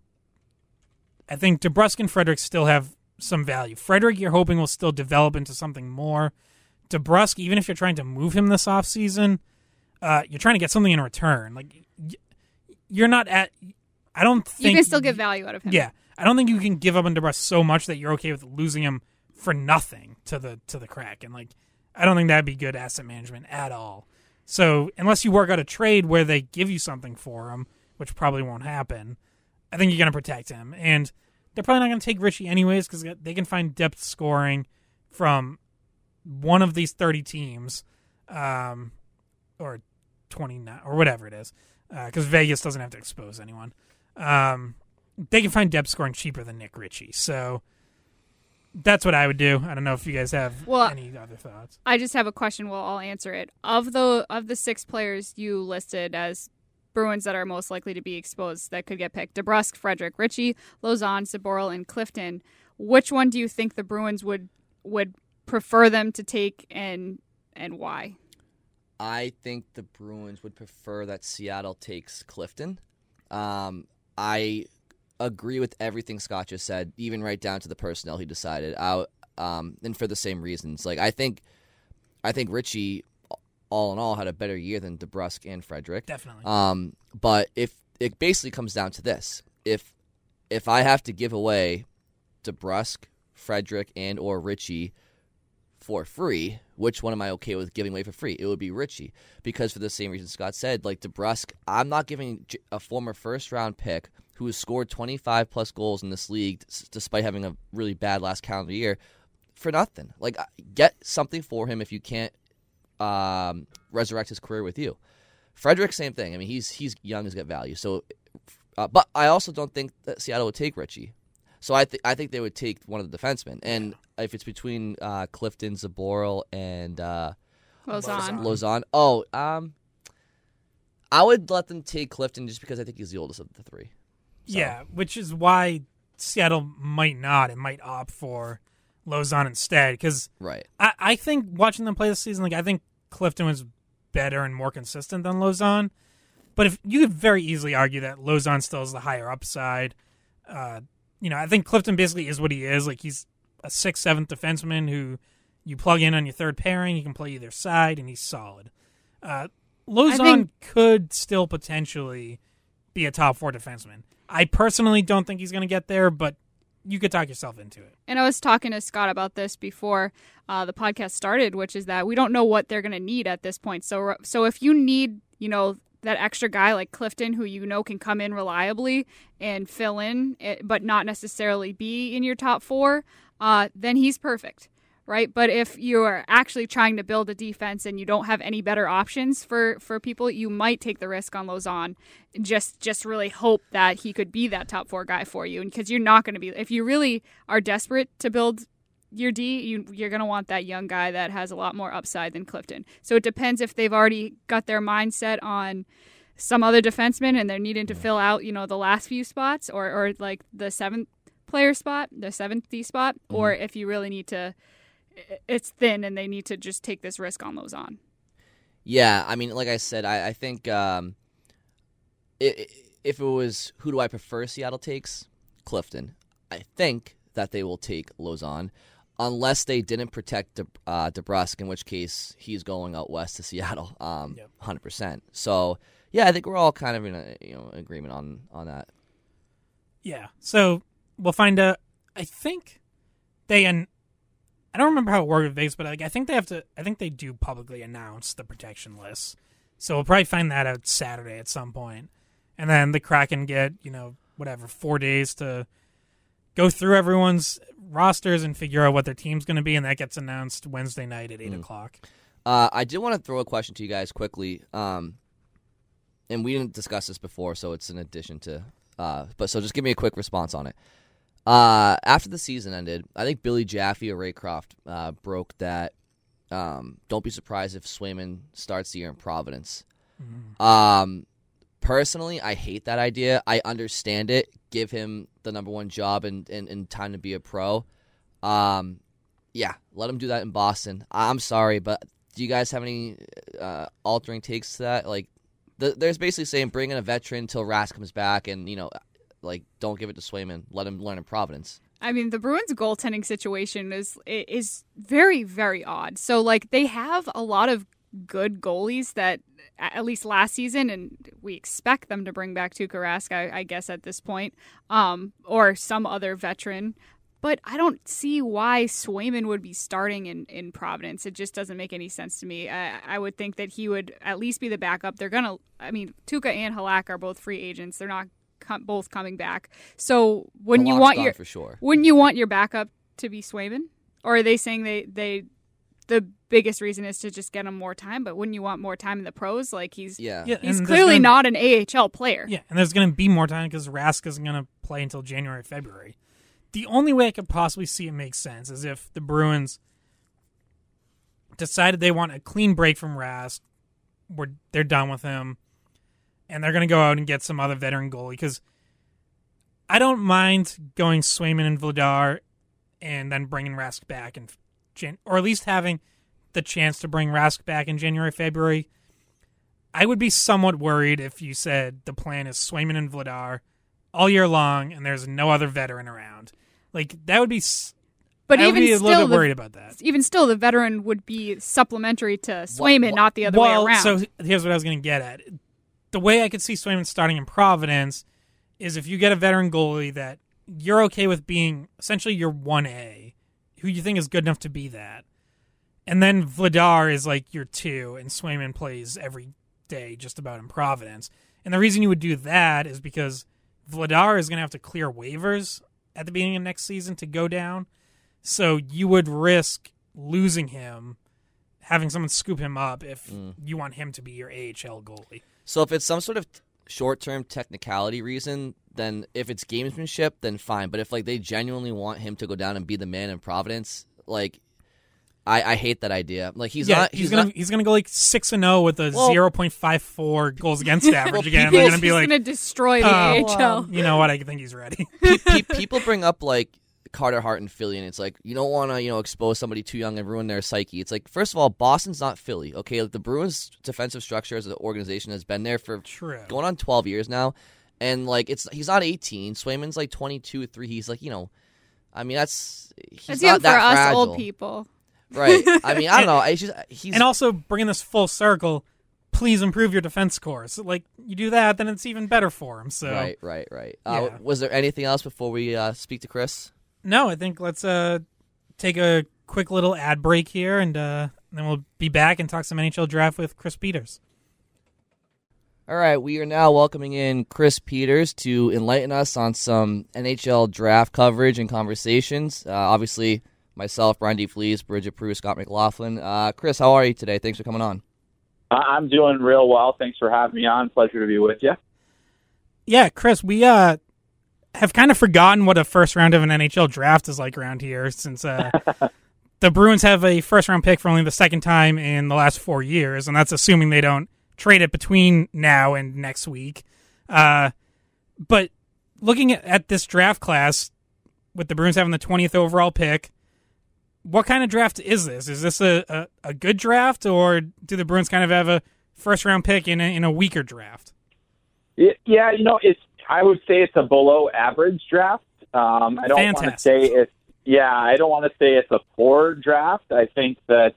S7: I think DeBrusk and Frederick still have some value. Frederick, you're hoping will still develop into something more. DeBrusk, even if you're trying to move him this offseason, uh, you're trying to get something in return. Like, you're not at... I don't think...
S8: You can still get value out of him.
S7: Yeah. I don't think you can give up on DeBrusk so much that you're okay with losing him for nothing to the to the Kraken. Like, I don't think that'd be good asset management at all. So unless you work out a trade where they give you something for him, which probably won't happen, I think you're going to protect him. And they're probably not going to take Ritchie anyways, because they can find depth scoring from one of these thirty teams, um, or twenty-nine, or whatever it is, because uh, Vegas doesn't have to expose anyone. Um, they can find depth scoring cheaper than Nick Ritchie. So that's what I would do. I don't know if you guys have
S8: well,
S7: any other thoughts.
S8: I just have a question. Well, I'll answer it. Of the of the six players you listed as Bruins that are most likely to be exposed that could get picked, DeBrusk, Frederick, Ritchie, Lozon, Zaboral, and Clifton, which one do you think the Bruins would would prefer them to take, and and why?
S9: I think the Bruins would prefer that Seattle takes Clifton. Um, I agree with everything Scott just said, even right down to the personnel he decided. I, um, and for the same reasons. Like I think, I think Ritchie, all in all, had a better year than DeBrusk and Frederick.
S7: Definitely.
S9: Um, but if it basically comes down to this, if if I have to give away DeBrusk, Frederick, and or Ritchie for free, which one am I okay with giving away for free? It would be Ritchie, because for the same reason Scott said, like DeBrusk, I'm not giving a former first round pick who has scored twenty-five plus goals in this league despite having a really bad last calendar year for nothing. Like, get something for him if you can't um, resurrect his career with you. Frederick, same thing. I mean, he's he's young, he's got value. So, uh, but I also don't think that Seattle would take Ritchie. So I think I think they would take one of the defensemen. And if it's between uh, Clifton, Zaboral, and uh,
S8: Lozon.
S9: Lozon, oh, um, I would let them take Clifton just because I think he's the oldest of the three. So.
S7: Yeah, which is why Seattle might not and might opt for Lauzon instead. Because
S9: right.
S7: I, I think watching them play this season, like I think Clifton was better and more consistent than Lauzon. But if you could very easily argue that Lauzon still is the higher upside. Uh, you know, I think Clifton basically is what he is. Like he's a sixth, seventh defenseman who you plug in on your third pairing. He can play either side, and he's solid. Uh, Lauzon
S8: think...
S7: could still potentially be a top four defenseman. I personally don't think he's going to get there, but you could talk yourself into it.
S8: And I was talking to Scott about this before uh, the podcast started, which is that we don't know what they're going to need at this point. So, so if you need, you know, that extra guy like Clifton who you know can come in reliably and fill in, but not necessarily be in your top four, uh, then he's perfect, right? But if you are actually trying to build a defense and you don't have any better options for, for people, you might take the risk on Lauzon. Just just really hope that he could be that top four guy for you, because you're not going to be. If you really are desperate to build your D, you, you're going to want that young guy that has a lot more upside than Clifton. So it depends if they've already got their mindset on some other defenseman and they're needing to fill out, you know, the last few spots or, or like the seventh player spot, the seventh D spot, mm-hmm. or if you really need to, it's thin and they need to just take this risk on Lauzon.
S9: Yeah, I mean, like I said, I, I think um, it, if it was who do I prefer Seattle takes, Clifton. I think that they will take Lauzon. Unless they didn't protect De, uh, DeBrusk, in which case he's going out west to Seattle, um, yep. one hundred percent. So, yeah, I think we're all kind of in a, you know agreement on, on that.
S7: Yeah, so we'll find out. I think they, and I don't remember how it worked with Vegas, but like I think they have to. I think they do publicly announce the protection list. So we'll probably find that out Saturday at some point, and then the Kraken get you know whatever four days to go through everyone's rosters and figure out what their team's going to be, and that gets announced Wednesday night at eight
S9: mm.
S7: o'clock.
S9: Uh, I did want to throw a question to you guys quickly, um, and we didn't discuss this before, so it's an addition to. Uh, but so just give me a quick response on it. Uh, after the season ended, I think Billy Jaffe or Raycroft uh, broke that. Um, don't be surprised if Swayman starts the year in Providence. Mm. Um, personally, I hate that idea. I understand it. Give him the number one job and, and, and time to be a pro. Um, yeah, let him do that in Boston. I'm sorry, but do you guys have any uh, altering takes to that? Like, the, there's basically saying bring in a veteran until Rask comes back, and you know, like don't give it to Swayman. Let him learn in Providence.
S8: I mean, the Bruins' goaltending situation is is very, very odd. So, like, they have a lot of good goalies that, at least last season, and we expect them to bring back Tuukka Rask, I, I guess, at this point, um, or some other veteran. But I don't see why Swayman would be starting in, in Providence. It just doesn't make any sense to me. I, I would think that he would at least be the backup. They're going to, I mean, Tuukka and Halak are both free agents. They're not com- both coming back. So wouldn't
S9: Halak's
S8: you want
S9: gone
S8: your
S9: for sure.
S8: Wouldn't you want your backup to be Swayman? Or are they saying they, they the biggest reason is to just get him more time? But wouldn't you want more time in the pros? Like he's
S9: yeah.
S7: yeah
S8: he's clearly gonna, not an A H L player.
S7: Yeah, and there's going to be more time because Rask isn't going to play until January, February. The only way I could possibly see it make sense is if the Bruins decided they want a clean break from Rask, where they're done with him, and they're going to go out and get some other veteran goalie. Because I don't mind going Swayman and Vladar and then bringing Rask back, in Jan- or at least having the chance to bring Rask back in January, February. I would be somewhat worried if you said the plan is Swayman and Vladar all year long, and there's no other veteran around. Like that would be.
S8: But
S7: I
S8: even
S7: would be a
S8: still,
S7: little bit
S8: the,
S7: worried about that.
S8: Even still, the veteran would be supplementary to Swayman,
S9: well,
S8: not the other
S7: well,
S8: way around.
S7: So here's what I was going to get at: the way I could see Swayman starting in Providence is if you get a veteran goalie that you're okay with being essentially your one A, who you think is good enough to be that, and then Vladar is like your two, and Swayman plays every day just about in Providence. And the reason you would do that is because Vladar is going to have to clear waivers at the beginning of next season to go down. So you would risk losing him, having someone scoop him up if mm. you want him to be your A H L goalie.
S9: So if it's some sort of t- short-term technicality reason, then if it's gamesmanship, then fine. But if like they genuinely want him to go down and be the man in Providence, like I, I hate that idea. Like he's
S7: yeah,
S9: not.
S7: He's,
S9: He's,
S7: gonna
S9: not,
S7: he's gonna go like six and zero with a
S9: Well-
S7: zero point five four goals against average
S9: Well,
S7: again.
S9: people-
S7: They're gonna be
S8: He's
S7: like,
S8: going to destroy the
S7: "Oh,
S8: A H L.
S7: you know what? I think he's ready.
S9: pe- pe- people bring up like Carter Hart and Philly, and it's like you don't want to you know expose somebody too young and ruin their psyche. It's like first of all, Boston's not Philly. Okay, like the Bruins' defensive structure as an organization has been there for
S7: True.
S9: going on twelve years now, and like it's he's not eighteen. Swayman's like twenty-two, three. He's like you know, I mean that's he's
S8: That's
S9: not
S8: young for
S9: that
S8: us
S9: fragile.
S8: old people.
S9: Right. I mean, I don't know. It's just he's
S7: And also bringing this full circle, please improve your defense scores. Like you do that, then it's even better for him. So
S9: right, right, right. Uh,
S7: Yeah.
S9: Was there anything else before we uh, speak to Chris?
S7: no, I think let's uh take a quick little ad break here, and uh, then we'll be back and talk some N H L draft with Chris Peters.
S9: All right, we are now welcoming in Chris Peters to enlighten us on some N H L draft coverage and conversations. Uh, obviously, myself, Brian DeFleece, Bridget Prue, Scott McLaughlin. Uh, Chris, how are you today? Thanks for coming on.
S10: I'm doing real well. Thanks for having me on. Pleasure to be with you.
S7: Yeah, Chris, we uh have kind of forgotten what a first round of an N H L draft is like around here, since uh, the Bruins have a first round pick for only the second time in the last four years, and that's assuming they don't trade it between now and next week. Uh, but looking at, at this draft class, with the Bruins having the twentieth overall pick, what kind of draft is this? Is this a, a, a good draft, or do the Bruins kind of have a first round pick in a, in a weaker draft?
S10: Yeah, you know, it's. I would say it's a below average draft. Um, I don't want to
S7: Fantastic.
S10: say it's. Yeah, I don't want to say it's a poor draft. I think that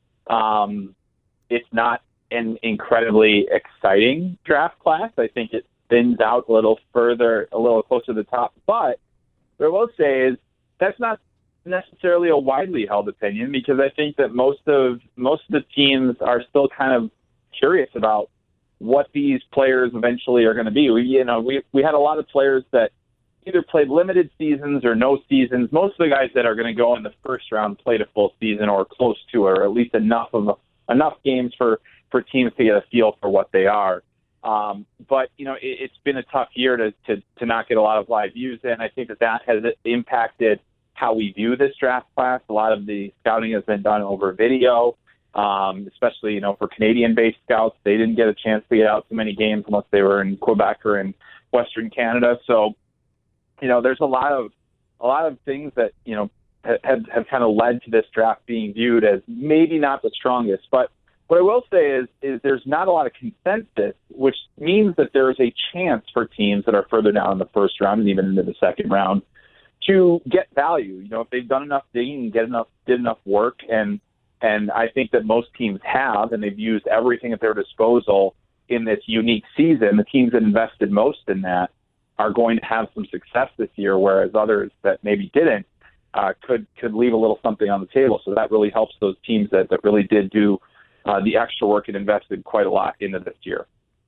S10: um, it's not an incredibly exciting draft class. I think it thins out a little further, a little closer to the top. But what I will say is that's not necessarily a widely held opinion, because I think that most of most of the teams are still kind of curious about what these players eventually are going to be. We, you know, we we had a lot of players that either played limited seasons or no seasons. Most of the guys that are going to go in the first round played a full season or close to it, or at least enough of a, enough games for, for teams to get a feel for what they are. Um, but you know, it, it's been a tough year to, to to not get a lot of live views in. I think that that has impacted how we view this draft class. A lot of the scouting has been done over video. Um, especially, you know, for Canadian-based scouts, they didn't get a chance to get out to many games unless they were in Quebec or in Western Canada. So, you know, there's a lot of a lot of things that, you know, have have kind of led to this draft being viewed as maybe not the strongest. But what I will say is is there's not a lot of consensus, which means that there is a chance for teams that are further down in the first round and even into the second round to get value. You know, if they've done enough digging and get enough did enough work, and And I think that most teams have, and they've used everything at their disposal in this unique season. The teams that invested most in that are going to have some success this year, whereas others that maybe didn't uh, could could leave a little something on the table. So that really helps those teams that, that really did do uh, the extra work and invested quite a lot into this year.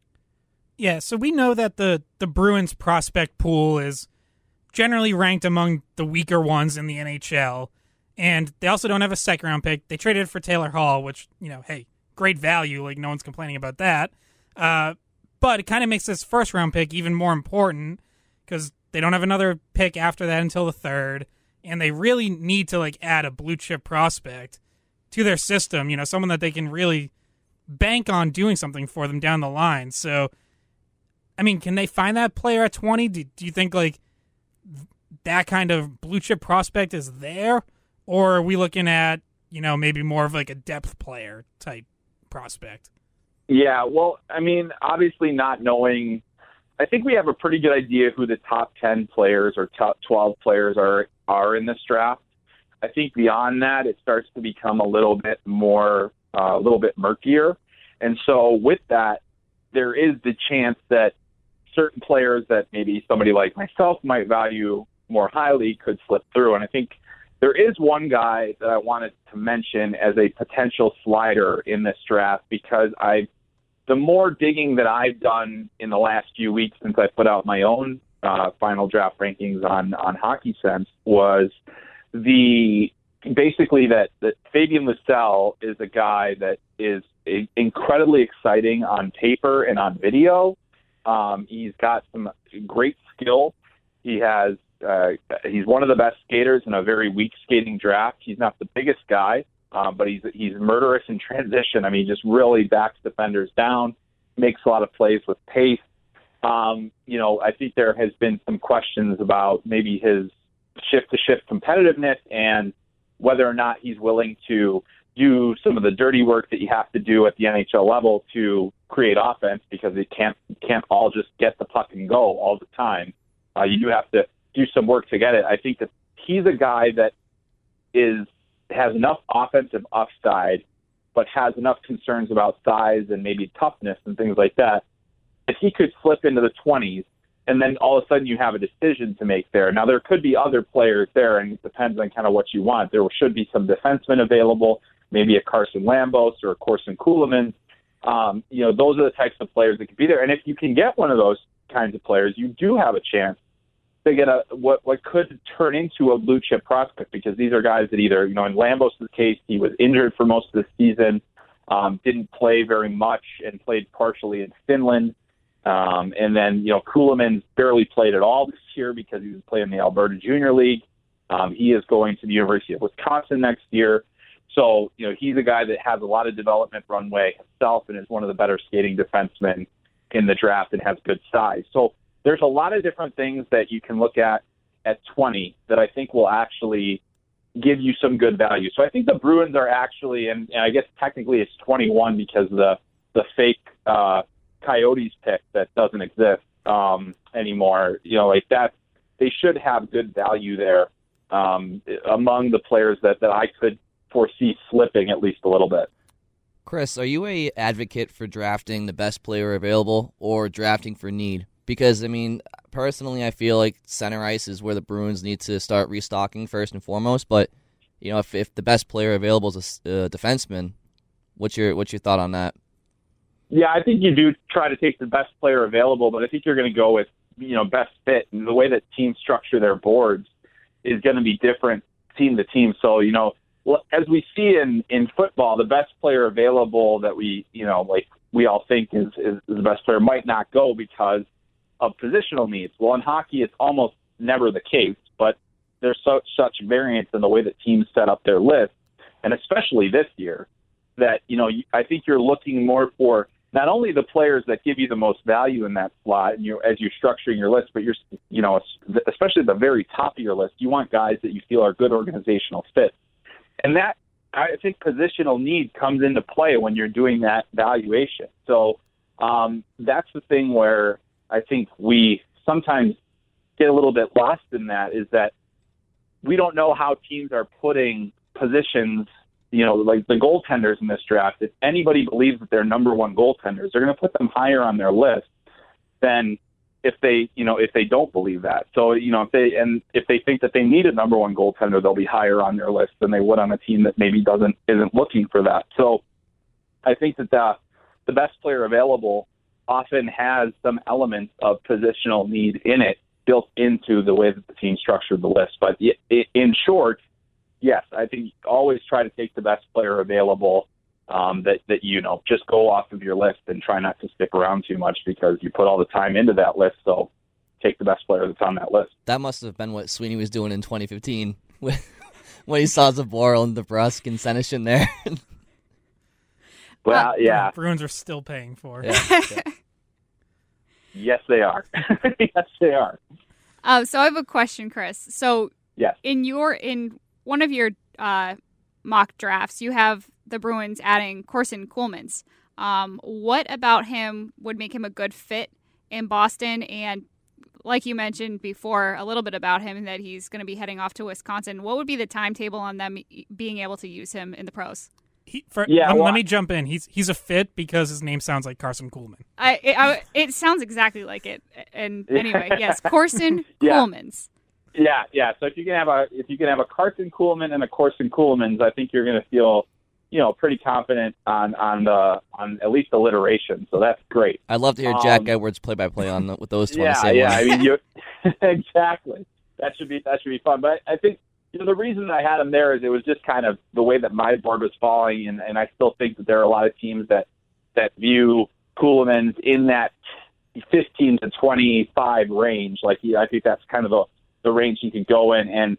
S7: Yeah, so we know that the, the Bruins prospect pool is generally ranked among the weaker ones in the N H L. And they also don't have a second round pick. They traded for Taylor Hall, which, you know, hey, great value. Like, no one's complaining about that. Uh, but it kind of makes this first round pick even more important, because they don't have another pick after that until the third. And they really need to, like, add a blue chip prospect to their system, you know, someone that they can really bank on doing something for them down the line. So, I mean, can they find that player at twenty? Do, do you think, like, that kind of blue chip prospect is there? Or are we looking at, you know, maybe more of like a depth player type prospect?
S10: Yeah, well, I mean, obviously not knowing, I think we have a pretty good idea who the top ten players or top twelve players are, are in this draft. I think beyond that, it starts to become a little bit more, uh, a little bit murkier. And so with that, there is the chance that certain players that maybe somebody like myself might value more highly could slip through. And I think there is one guy that I wanted to mention as a potential slider in this draft, because I, the more digging that I've done in the last few weeks since I put out my own uh, final draft rankings on, on Hockey Sense, was the basically that, that Fabian Lysell is a guy that is a, incredibly exciting on paper and on video. Um, he's got some great skill. He has Uh, he's one of the best skaters in a very weak skating draft. He's not the biggest guy, uh, but he's he's murderous in transition. I mean, he just really backs defenders down, makes a lot of plays with pace. Um, you know, I think there has been some questions about maybe his shift-to-shift competitiveness and whether or not he's willing to do some of the dirty work that you have to do at the N H L level to create offense, because it can't can't all just get the puck and go all the time. Uh, you do have to do some work to get it. I think that he's a guy that is has enough offensive upside, but has enough concerns about size and maybe toughness and things like that. If he could slip into the twenties, and then all of a sudden you have a decision to make there. Now, there could be other players there, and it depends on kind of what you want. There should be some defensemen available, maybe a Carson Lambos or a Corson Kuhlman. Um, you know, those are the types of players that could be there. And if you can get one of those kinds of players, you do have a chance to get a what what could turn into a blue chip prospect, because these are guys that either, you know, in Lambos' case, he was injured for most of the season, um, didn't play very much, and played partially in Finland. Um, and then, you know, Kuhlman's barely played at all this year because he was playing in the Alberta Junior League. Um, he is going to the University of Wisconsin next year. So, you know, he's a guy that has a lot of development runway himself and is one of the better skating defensemen in the draft and has good size. So there's a lot of different things that you can look at at twenty that I think will actually give you some good value. So I think the Bruins are actually, and, and I guess technically it's twenty-one because the the fake uh, Coyotes pick that doesn't exist um, anymore. You know, like that, they should have good value there um, among the players that, that I could foresee slipping at least a little bit.
S9: Chris, are you a advocate for drafting the best player available or drafting for need? Because, I mean, personally, I feel like center ice is where the Bruins need to start restocking first and foremost. But, you know, if if the best player available is a uh, defenseman, what's your what's your thought on that?
S10: Yeah, I think you do try to take the best player available, but I think you're going to go with, you know, best fit. And the way that teams structure their boards is going to be different team to team. So, you know, as we see in, in football, the best player available that we, you know, like we all think is, is, is the best player might not go because of positional needs. Well, in hockey, it's almost never the case, but there's such, such variance in the way that teams set up their list, and especially this year, that, you know, I think you're looking more for not only the players that give you the most value in that slot, and you as you're structuring your list, but you're, you know, especially at the very top of your list, you want guys that you feel are good organizational fits. And that, I think, positional need comes into play when you're doing that valuation. So um, that's the thing where I think we sometimes get a little bit lost in that, is that we don't know how teams are putting positions, you know, like the goaltenders in this draft. If anybody believes that they're number one goaltenders, they're going to put them higher on their list than if they, you know, if they don't believe that. So, you know, if they, and if they think that they need a number one goaltender, they'll be higher on their list than they would on a team that maybe doesn't, isn't looking for that. So I think that the, the best player available often has some elements of positional need in it, built into the way that the team structured the list. But in short, yes, I think always try to take the best player available. Um, that, that, you know, just go off of your list and try not to stick around too much because you put all the time into that list. So take the best player that's on that list.
S9: That must have been what Sweeney was doing in twenty fifteen when he saw Zaboral and DeBrusk and Senyshyn there.
S10: Well, yeah.
S7: The Bruins are still paying for.
S9: Yeah, yeah.
S10: Yes, they are. Yes, they are.
S8: Uh, so I have a question, Chris. So
S10: yes.
S8: in your in one of your uh, mock drafts, you have the Bruins adding Corson Kuhlman. Um, what about him would make him a good fit in Boston? And like you mentioned before, a little bit about him, that he's going to be heading off to Wisconsin. What would be the timetable on them being able to use him in the pros?
S7: He, for,
S10: yeah,
S7: let,
S10: well,
S7: let me jump in. He's he's a fit because his name sounds like Carson Kuhlman.
S8: I, it, I, it sounds exactly like it. And anyway, yes, Corson
S10: yeah.
S8: Kuhlman.
S10: Yeah, yeah. So if you can have a if you can have a Carson Kuhlman and a Corson Kuhlman, I think you're going to feel, you know, pretty confident on on the on at least alliteration. So that's great.
S9: I'd love to hear Jack
S10: um,
S9: Edwards play by play on the, with those two.
S10: Yeah,
S9: on the same
S10: yeah.
S9: one.
S10: I mean, you exactly. That should be that should be fun. But I think, you know, the reason that I had him there is it was just kind of the way that my board was falling, and, and I still think that there are a lot of teams that that view Kuhlman in that fifteen to twenty-five range. Like, I think that's kind of the the range he could go in. And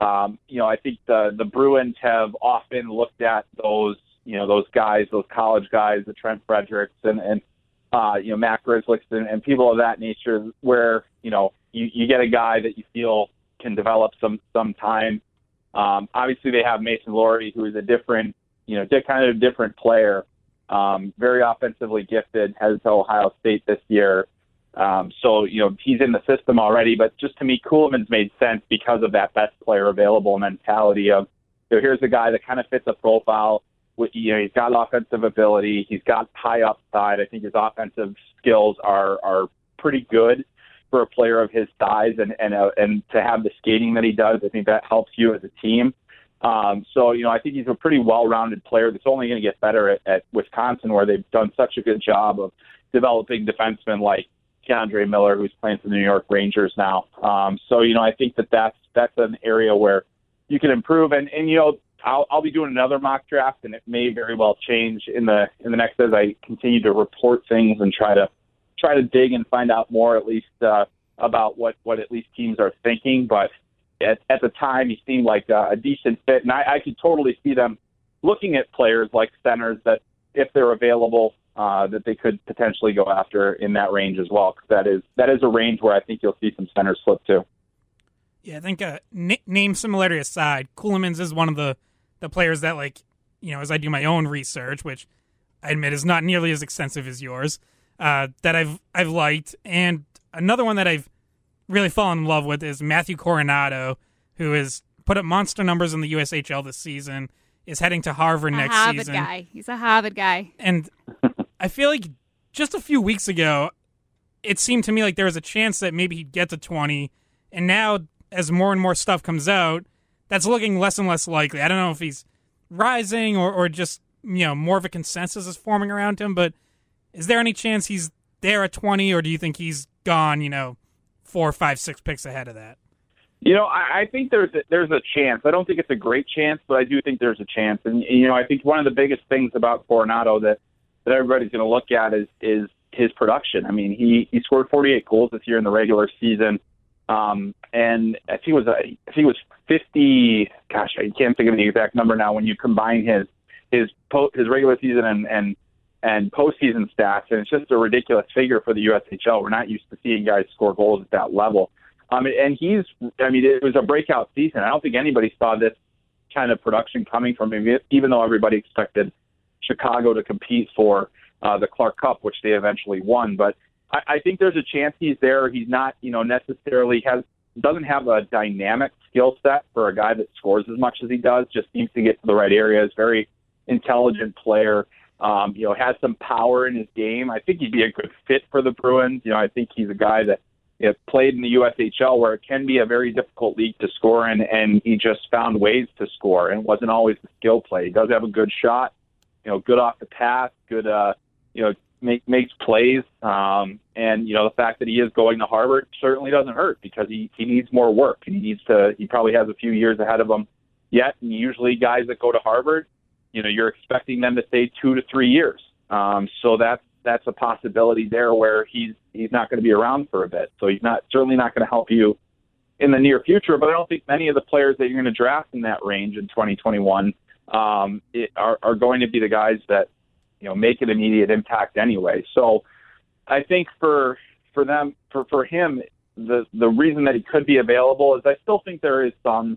S10: Um, you know, I think the the Bruins have often looked at those, you know, those guys, those college guys, the Trent Fredericks and, and uh, you know, Matt Grzelcyk and, and people of that nature, where, you know, you, you get a guy that you feel can develop some some time. Um, obviously, they have Mason Lohrey, who is a different, you know, kind of a different player, um, very offensively gifted, headed to Ohio State this year. Um, so, you know, he's in the system already. But just to me, Kuhlman's made sense because of that best player available mentality of, you know, here's a guy that kind of fits a profile. With, you know, he's got offensive ability. He's got high upside. I think his offensive skills are are pretty good for a player of his size, and and uh, and to have the skating that he does, I think that helps you as a team. Um, so, you know, I think he's a pretty well-rounded player that's only going to get better at, at Wisconsin, where they've done such a good job of developing defensemen like Keandre Miller, who's playing for the New York Rangers now. Um, so, you know, I think that that's, that's an area where you can improve. And, and you know, I'll, I'll be doing another mock draft, and it may very well change in the in the next as I continue to report things and try to try to dig and find out more, at least uh, about what, what at least teams are thinking. But at, at the time, he seemed like a, a decent fit, and I, I could totally see them looking at players like centers that, if they're available, uh, that they could potentially go after in that range as well. Because that is that is a range where I think you'll see some centers slip too.
S7: Yeah, I think uh, n- name similarity aside, Kuhlman's is one of the the players that, like, you know, as I do my own research, which I admit is not nearly as extensive as yours, uh, that I've I've liked. And another one that I've really fallen in love with is Matthew Coronato, who has put up monster numbers in the U S H L this season, is heading to Harvard
S8: a
S7: next
S8: Harvard
S7: season.
S8: Guy. He's a Harvard guy.
S7: And I feel like just a few weeks ago, it seemed to me like there was a chance that maybe he'd get to twenty. And now, as more and more stuff comes out, that's looking less and less likely. I don't know if he's rising or, or just, you know, more of a consensus is forming around him, but is there any chance he's there at twenty, or do you think he's gone, you know, four, five, six picks ahead of that?
S10: You know, I, I think there's a, there's a chance. I don't think it's a great chance, but I do think there's a chance. And, you know, I think one of the biggest things about Coronato that, that everybody's going to look at is is his production. I mean, he, he scored forty-eight goals this year in the regular season. Um, and I think it was, I think it was fifty, gosh, I can't think of the exact number now when you combine his, his, po- his regular season and, and, and postseason stats. And it's just a ridiculous figure for the U S H L. We're not used to seeing guys score goals at that level. Um, and he's, I mean, it was a breakout season. I don't think anybody saw this kind of production coming from him, even though everybody expected Chicago to compete for uh, the Clark Cup, which they eventually won. But I, I think there's a chance he's there. He's not, you know, necessarily has doesn't have a dynamic skill set for a guy that scores as much as he does. Just seems to get to the right areas. Very intelligent player. Um, you know, has some power in his game. I think he'd be a good fit for the Bruins. You know, I think he's a guy that, you know, played in the U S H L, where it can be a very difficult league to score in, and he just found ways to score, and it wasn't always the skill play. He does have a good shot, you know, good off the pass, good, uh, you know, make, makes plays. Um, and, you know, the fact that he is going to Harvard certainly doesn't hurt, because he, he needs more work, and he needs to, he probably has a few years ahead of him yet. And usually guys that go to Harvard, you know, you're expecting them to stay two to three years. Um, so that's, that's a possibility there, where he's he's not going to be around for a bit. So he's not certainly not going to help you in the near future. But I don't think many of the players that you're going to draft in that range in twenty twenty-one um, it, are, are going to be the guys that, you know, make an immediate impact anyway. So I think for for them for, for him, the the reason that he could be available is I still think there is some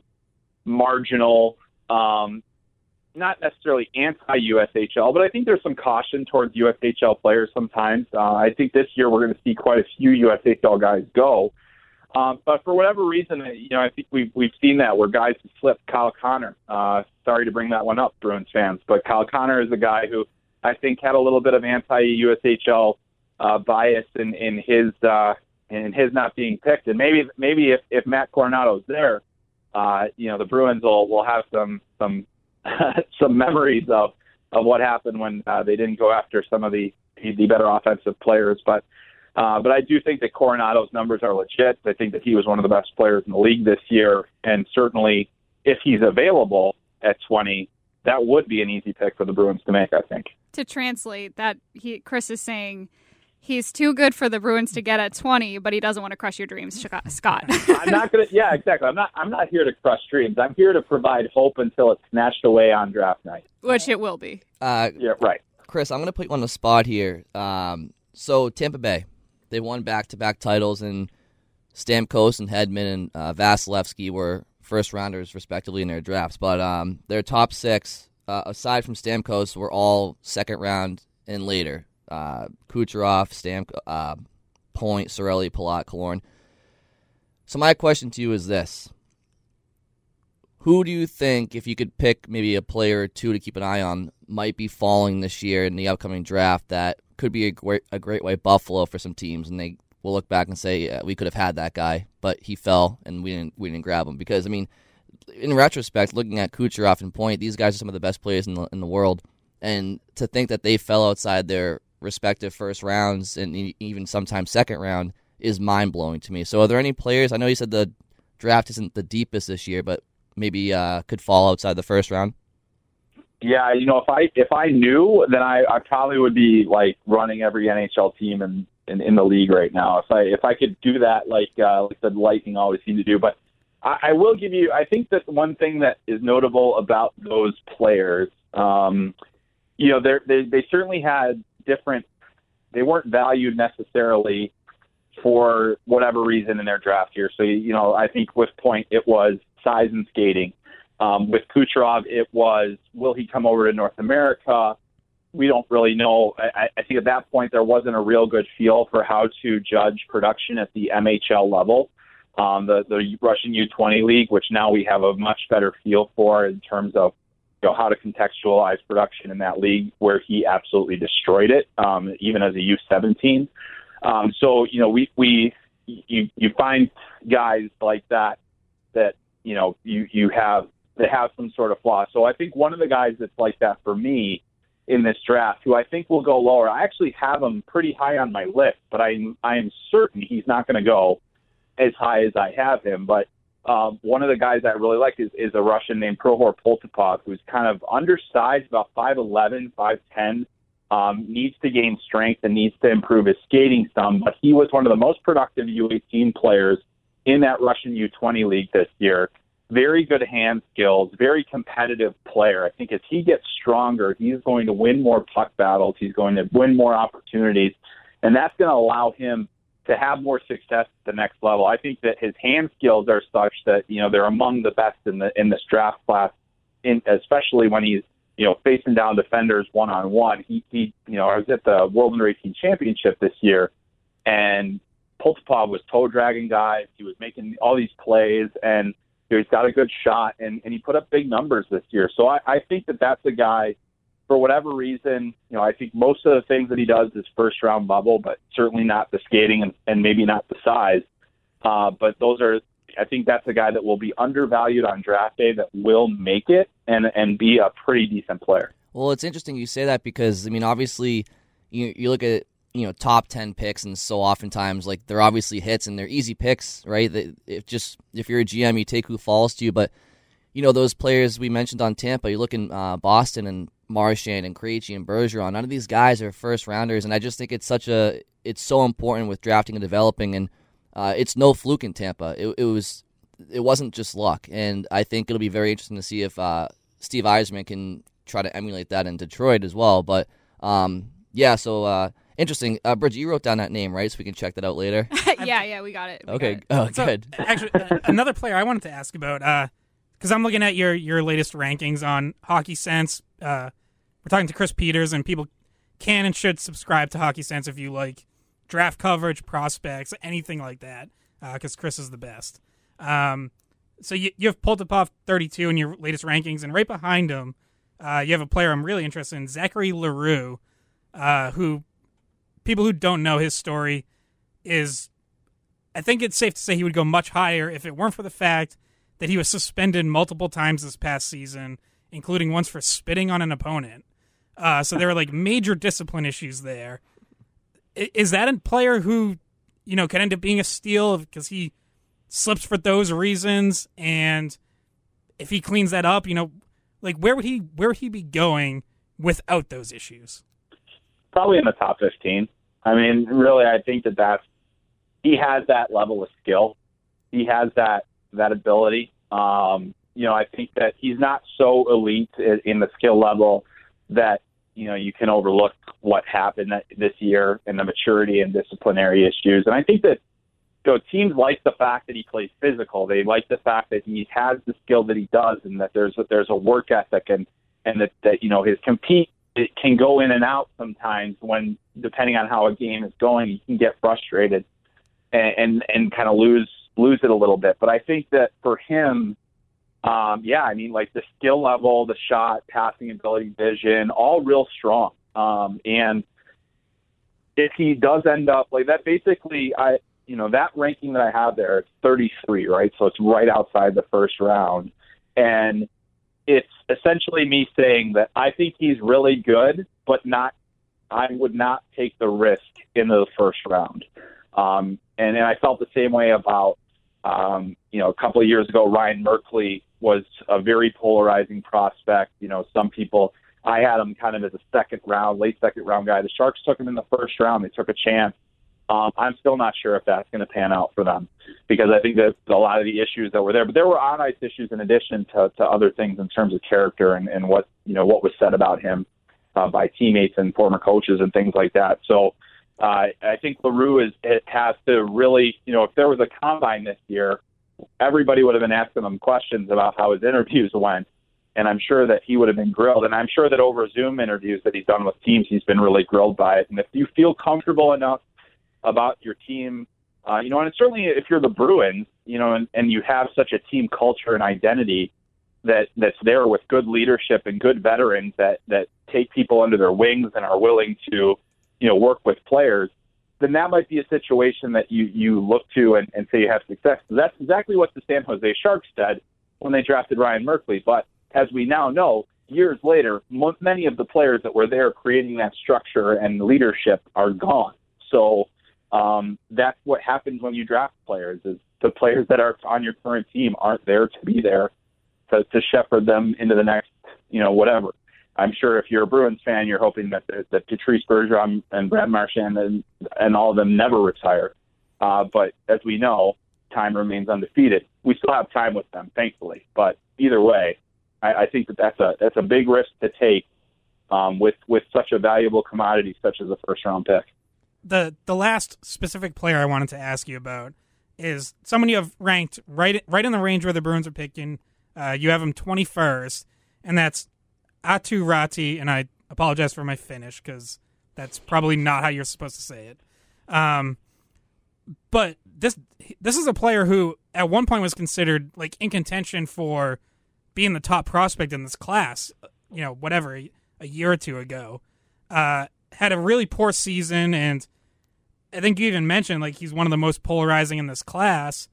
S10: marginal um, not necessarily anti-U S H L, but I think there's some caution towards U S H L players sometimes. Uh, I think this year we're going to see quite a few U S H L guys go. Um, but for whatever reason, you know, I think we've, we've seen that where guys have slipped. Kyle Connor, uh, sorry to bring that one up, Bruins fans, but Kyle Connor is a guy who I think had a little bit of anti-U S H L uh, bias in, in his uh, in his not being picked. And maybe maybe if, if Matt Coronato's there, uh, you know, the Bruins will, will have some some some memories of, of what happened when uh, they didn't go after some of the the better offensive players. But uh, but I do think that Coronato's numbers are legit. I think that he was one of the best players in the league this year, and certainly if he's available at twenty, that would be an easy pick for the Bruins to make, I think.
S8: To translate that, he Chris is saying He's too good for the Bruins to get at twenty, but he doesn't want to crush your dreams, Scott.
S10: I'm not gonna. Yeah, exactly. I'm not. I'm not here to crush dreams. I'm here to provide hope until it's snatched away on draft night,
S8: which it will be.
S9: Uh,
S10: yeah, right.
S9: Chris, I'm going to put you on the spot here. Um, so Tampa Bay, they won back-to-back titles, and Stamkos and Hedman and uh, Vasilevsky were first-rounders, respectively, in their drafts. But um, their top six, uh, aside from Stamkos, were all second-round and later. Uh, Kucherov, Stam, uh, Point, Cirelli, Palat, Killorn. So my question to you is this. Who do you think, if you could pick maybe a player or two to keep an eye on, might be falling this year in the upcoming draft that could be a great, a great white buffalo for some teams, and they will look back and say, yeah, we could have had that guy, but he fell and we didn't we didn't grab him? Because, I mean, in retrospect, looking at Kucherov and Point, these guys are some of the best players in the, in the world, and to think that they fell outside their respective first rounds and even sometimes second round is mind-blowing to me. So are there any players, I know you said the draft isn't the deepest this year, but maybe uh, could fall outside the first round?
S10: Yeah, you know, if I if I knew, then I, I probably would be like running every N H L team in, in, in the league right now. If I if I could do that, like uh, like the Lightning always seem to do. But I, I will give you, I think that one thing that is notable about those players, um, you know, they they certainly had different. They weren't valued necessarily for whatever reason in their draft year. So you know, I think with Point it was size and skating. Um, with Kucherov, it was, will he come over to North America? We don't really know. I, I think at that point there wasn't a real good feel for how to judge production at the M H L level, um, the, the Russian U twenty league, which now we have a much better feel for in terms of you know, how to contextualize production in that league, where he absolutely destroyed it, um, even as a U seventeen. Um, so, you know, we, we you, you find guys like that that, you know, you, you have, that have some sort of flaw. So I think one of the guys that's like that for me in this draft, who I think will go lower, I actually have him pretty high on my list, but I, I am certain he's not going to go as high as I have him. But um, one of the guys I really like is, is a Russian named Prohor Poltapov, who's kind of undersized, about five eleven, five ten, um, needs to gain strength and needs to improve his skating some, but he was one of the most productive U eighteen players in that Russian U twenty league this year. Very good hand skills, very competitive player. I think as he gets stronger, he's going to win more puck battles. He's going to win more opportunities, and that's going to allow him to have more success at the next level. I think that his hand skills are such that, you know, they're among the best in the in this draft class, in, especially when he's, you know, facing down defenders one-on-one. He, he, you know, I was at the World Under eighteen Championship this year, and Poltapov was toe-dragging guys. He was making all these plays, and you know, he's got a good shot, and, and he put up big numbers this year. So I, I think that that's a guy, for whatever reason, you know, I think most of the things that he does is first-round bubble, but certainly not the skating and, and maybe not the size. Uh, but those are, I think that's a guy that will be undervalued on draft day that will make it and, and be a pretty decent player.
S9: Well, it's interesting you say that because, I mean, obviously, you you look at you know, top ten picks, and so oftentimes, like, they're obviously hits, and they're easy picks, right? They, if just, if you're a G M, you take who falls to you, but, you know, those players we mentioned on Tampa, you look in uh, Boston, and Marchand, and Krejci, and Bergeron, none of these guys are first-rounders, and I just think it's such a, it's so important with drafting and developing, and uh, it's no fluke in Tampa. It, it was, it wasn't just luck, and I think it'll be very interesting to see if uh, Steve Yzerman can try to emulate that in Detroit as well, but, um, yeah, so, uh, interesting. Uh, Bridget, you wrote down that name, right? So we can check that out later.
S8: yeah, yeah, we got it. We
S9: okay,
S8: got it.
S9: oh,
S7: so,
S9: good.
S7: Actually, uh, another player I wanted to ask about, because uh, I'm looking at your, your latest rankings on Hockey Sense. Uh, we're talking to Chris Peters, and people can and should subscribe to Hockey Sense if you like draft coverage, prospects, anything like that, because uh, Chris is the best. Um, so you, you have Poltapov thirty-two in your latest rankings, and right behind him, uh, you have a player I'm really interested in, Zachary Leroux, uh, who... people who don't know his story is, I think it's safe to say he would go much higher if it weren't for the fact that he was suspended multiple times this past season, including once for spitting on an opponent. Uh, so there are like major discipline issues there. Is that a player who, you know, can end up being a steal because he slips for those reasons? And if he cleans that up, you know, like where would he, where would he be going without those issues?
S10: Probably in the top fifteen. I mean, really, I think that that's, he has that level of skill. He has that, that ability. Um, you know, I think that he's not so elite in, in the skill level that, you know, you can overlook what happened this year and the maturity and disciplinary issues. And I think that, you know, teams like the fact that he plays physical. They like the fact that he has the skill that he does, and that there's a, there's a work ethic, and and that, that you know his compete it can go in and out sometimes when, depending on how a game is going, you can get frustrated and and, and kind of lose lose it a little bit. But I think that for him, um, yeah, I mean, like the skill level, the shot, passing ability, vision, all real strong. Um, and if he does end up like that, basically, I. You know, that ranking that I have there, it's thirty-three, right? So it's right outside the first round. And it's essentially me saying that I think he's really good, but not, I would not take the risk into the first round. Um, and, and I felt the same way about, um, you know, a couple of years ago, Ryan Merkley was a very polarizing prospect. You know, some people, I had him kind of as a second round, late second round guy. The Sharks took him in the first round. They took a chance. Um, I'm still not sure if that's going to pan out for them, because I think that a lot of the issues that were there, but there were on ice issues in addition to, to other things in terms of character and, and what, you know, what was said about him uh, by teammates and former coaches and things like that. So uh, I think LaRue is, it has to really, you know, if there was a combine this year, everybody would have been asking him questions about how his interviews went. And I'm sure that he would have been grilled. And I'm sure that over Zoom interviews that he's done with teams, he's been really grilled by it. And if you feel comfortable enough about your team, uh, you know, and certainly if you're the Bruins, you know, and, and you have such a team culture and identity that that's there with good leadership and good veterans that, that take people under their wings and are willing to, you know, work with players, then that might be a situation that you, you look to and, and say you have success. So that's exactly what the San Jose Sharks said when they drafted Ryan Merkley. But as we now know, years later, most, many of the players that were there creating that structure and leadership are gone. So, Um, that's what happens when you draft players, is the players that are on your current team aren't there to be there to, to shepherd them into the next, you know, whatever. I'm sure if you're a Bruins fan, you're hoping that, that Patrice Bergeron and Brad Marchand and, and all of them never retire. Uh, but as we know, time remains undefeated. We still have time with them, thankfully. But either way, I, I think that that's a, that's a big risk to take um, with, with such a valuable commodity such as a first-round pick.
S7: The the last specific player I wanted to ask you about is someone you have ranked right right in the range where the Bruins are picking. Uh, you have him twenty-first, and that's Aatu Raty, and I apologize for my Finnish because that's probably not how you're supposed to say it. Um, but this this is a player who at one point was considered like in contention for being the top prospect in this class. You know, whatever a, a year or two ago, uh, had a really poor season, and I think you even mentioned like he's one of the most polarizing in this class.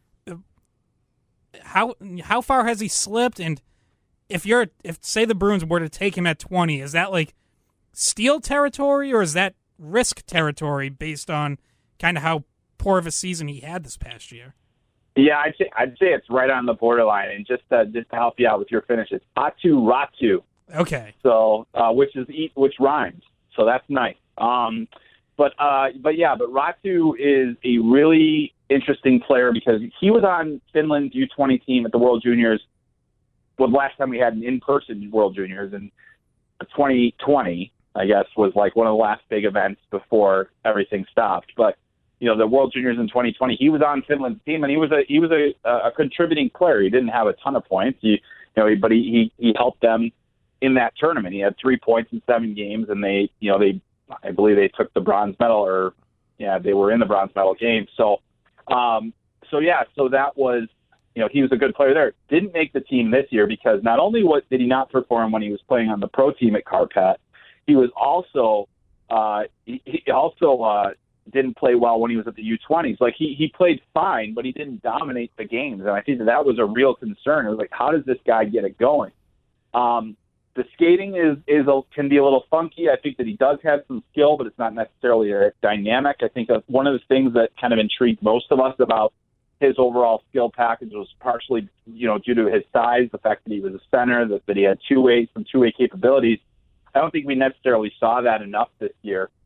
S7: How how far has he slipped? And if you're if say the Bruins were to take him at twenty, is that like steal territory or is that risk territory based on kind of how poor of a season he had this past year?
S10: Yeah, I'd say I'd say it's right on the borderline. And just to, just to help you out with your finishes, Aatu Raty.
S7: Okay.
S10: So uh, which is which rhymes. So that's nice. Um, But uh, but yeah, but Raty is a really interesting player because he was on Finland's U twenty team at the World Juniors. Well, the last time we had an in-person World Juniors in twenty twenty, I guess, was like one of the last big events before everything stopped. But you know, the World Juniors in twenty twenty, he was on Finland's team, and he was a he was a, a contributing player. He didn't have a ton of points, he, you know, but he, he he helped them in that tournament. He had three points in seven games, and they you know they. I believe they took the bronze medal, or yeah, they were in the bronze medal game. So, um, so yeah, so that was, you know, he was a good player there. Didn't make the team this year because not only what did he not perform when he was playing on the pro team at Kärpät, he was also uh, he, he also uh, didn't play well when he was at the U twenties. Like he he played fine, but he didn't dominate the games, and I think that, that was a real concern. It was like, how does this guy get it going? Um, The skating is is a, can be a little funky. I think that he does have some skill, but it's not necessarily a dynamic. I think that one of the things that kind of intrigued most of us about his overall skill package was partially, you know, due to his size, the fact that he was a center, that, that he had two-way, some two-way capabilities. I don't think we necessarily saw that enough this year.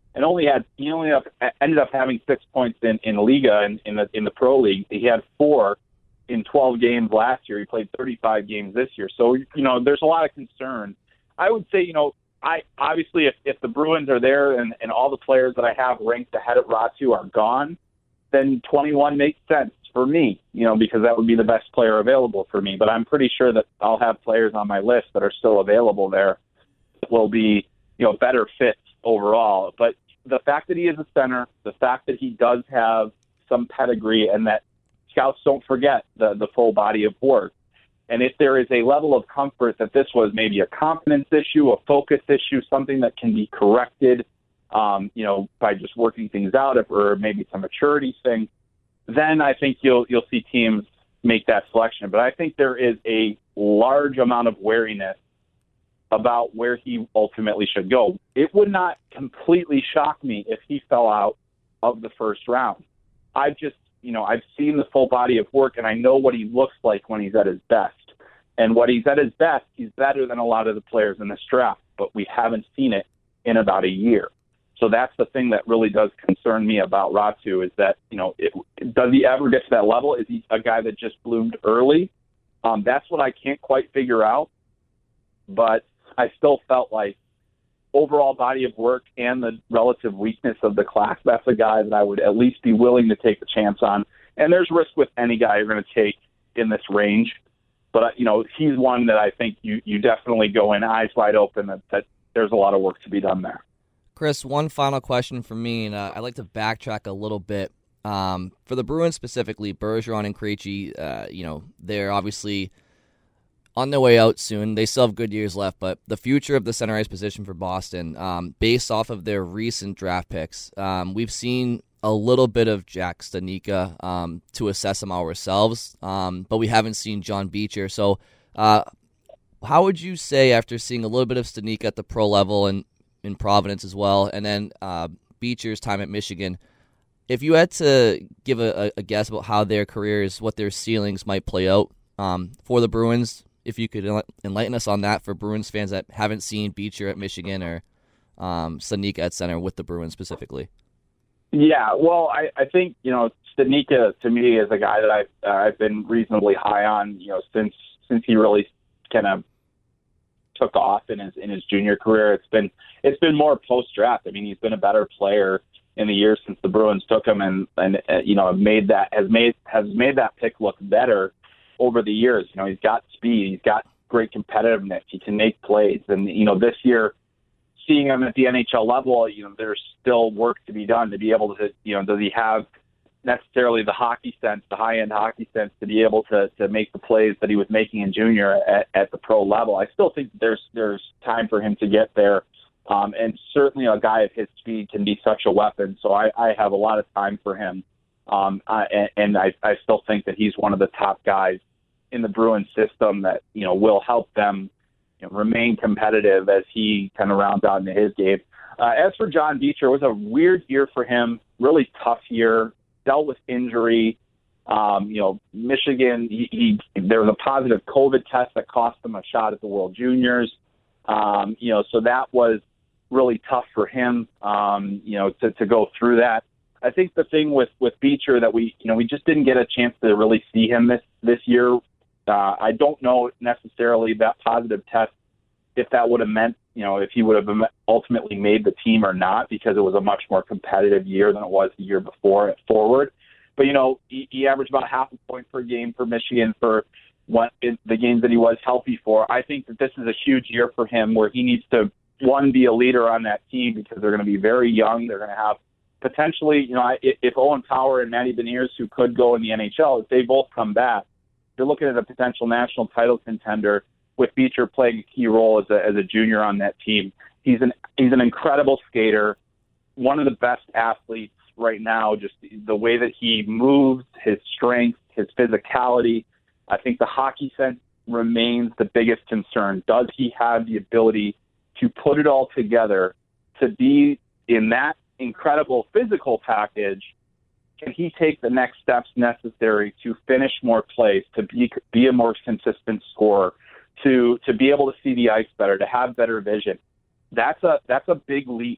S10: and only had he only up, ended up having six points in in Liga in, in the in the Pro League. He had four in twelve games last year. He played thirty-five games this year. So you know, there's a lot of concern. I would say, you know, I obviously if, if the Bruins are there and, and all the players that I have ranked ahead of Ratu are gone, then twenty-one makes sense for me, you know, because that would be the best player available for me. But I'm pretty sure that I'll have players on my list that are still available there that will be, you know, better fits overall. But the fact that he is a center, the fact that he does have some pedigree, and that scouts don't forget the, the full body of work. And if there is a level of comfort that this was maybe a confidence issue, a focus issue, something that can be corrected, um, you know, by just working things out, or maybe some maturity thing, then I think you'll you'll see teams make that selection. But I think there is a large amount of wariness about where he ultimately should go. It would not completely shock me if he fell out of the first round. I've just, you know, I've seen the full body of work, and I know what he looks like when he's at his best. And what he's at his best, he's better than a lot of the players in this draft, but we haven't seen it in about a year. So that's the thing that really does concern me about Ratu, is that, you know, it, does he ever get to that level? Is he a guy that just bloomed early? Um, that's what I can't quite figure out. But I still felt like overall body of work and the relative weakness of the class, that's a guy that I would at least be willing to take the chance on. And there's risk with any guy you're going to take in this range. But, you know, he's one that I think you, you definitely go in eyes wide open that, that there's a lot of work to be done there.
S9: Chris, one final question for me, and uh, I'd like to backtrack a little bit. Um, for the Bruins specifically, Bergeron and Krejci, uh, you know, they're obviously on their way out soon. They still have good years left, but the future of the center ice position for Boston, um, based off of their recent draft picks, um, we've seen a little bit of Jack Studnicka um, to assess him ourselves, um, but we haven't seen John Beecher. So uh, how would you say, after seeing a little bit of Studnicka at the pro level and in Providence as well, and then uh, Beecher's time at Michigan, if you had to give a, a guess about how their careers, what their ceilings might play out um, for the Bruins, if you could enlighten us on that for Bruins fans that haven't seen Beecher at Michigan or um, Studnicka at center with the Bruins specifically.
S10: Yeah, well, I, I think, you know, Studnicka to me is a guy that I've, uh, I've been reasonably high on, you know, since since he really kind of took off in his in his junior career. It's been it's been more post draft. I mean, he's been a better player in the years since the Bruins took him, and and uh, you know made that has made has made that pick look better over the years. You know, he's got speed, he's got great competitiveness, he can make plays, and you know this year, seeing him at the N H L level, you know there's still work to be done to be able to, you know, does he have necessarily the hockey sense, the high-end hockey sense, to be able to to make the plays that he was making in junior at, at the pro level. I still think there's there's time for him to get there, um, and certainly a guy of his speed can be such a weapon. So I, I have a lot of time for him, um, I, and, and I, I still think that he's one of the top guys in the Bruins system that, you know, will help them, you know, remain competitive as he kind of rounds out into his game. Uh, as for John Beecher, it was a weird year for him, really tough year. Dealt with injury. Um, you know, Michigan, he, he, there was a positive COVID test that cost him a shot at the World Juniors. Um, you know, so that was really tough for him, um, you know, to, to go through that. I think the thing with, with Beecher that we, you know, we just didn't get a chance to really see him this, this year. Uh, I don't know necessarily that positive test, if that would have meant, you know, if he would have ultimately made the team or not, because it was a much more competitive year than it was the year before at forward. But, you know, he, he averaged about half a point per game for Michigan for what in the games that he was healthy for. I think that this is a huge year for him where he needs to, one, be a leader on that team, because they're going to be very young. They're going to have potentially, you know, if, if Owen Power and Matty Beniers, who could go in the N H L, if they both come back, they're looking at a potential national title contender, with Beecher playing a key role as a, as a junior on that team. He's an he's an incredible skater, one of the best athletes right now, just the way that he moves, his strength, his physicality. I think the hockey sense remains the biggest concern. Does he have the ability to put it all together to be in that incredible physical package? Can he take the next steps necessary to finish more plays, to be be a more consistent scorer, to to be able to see the ice better, to have better vision? That's a that's a big leap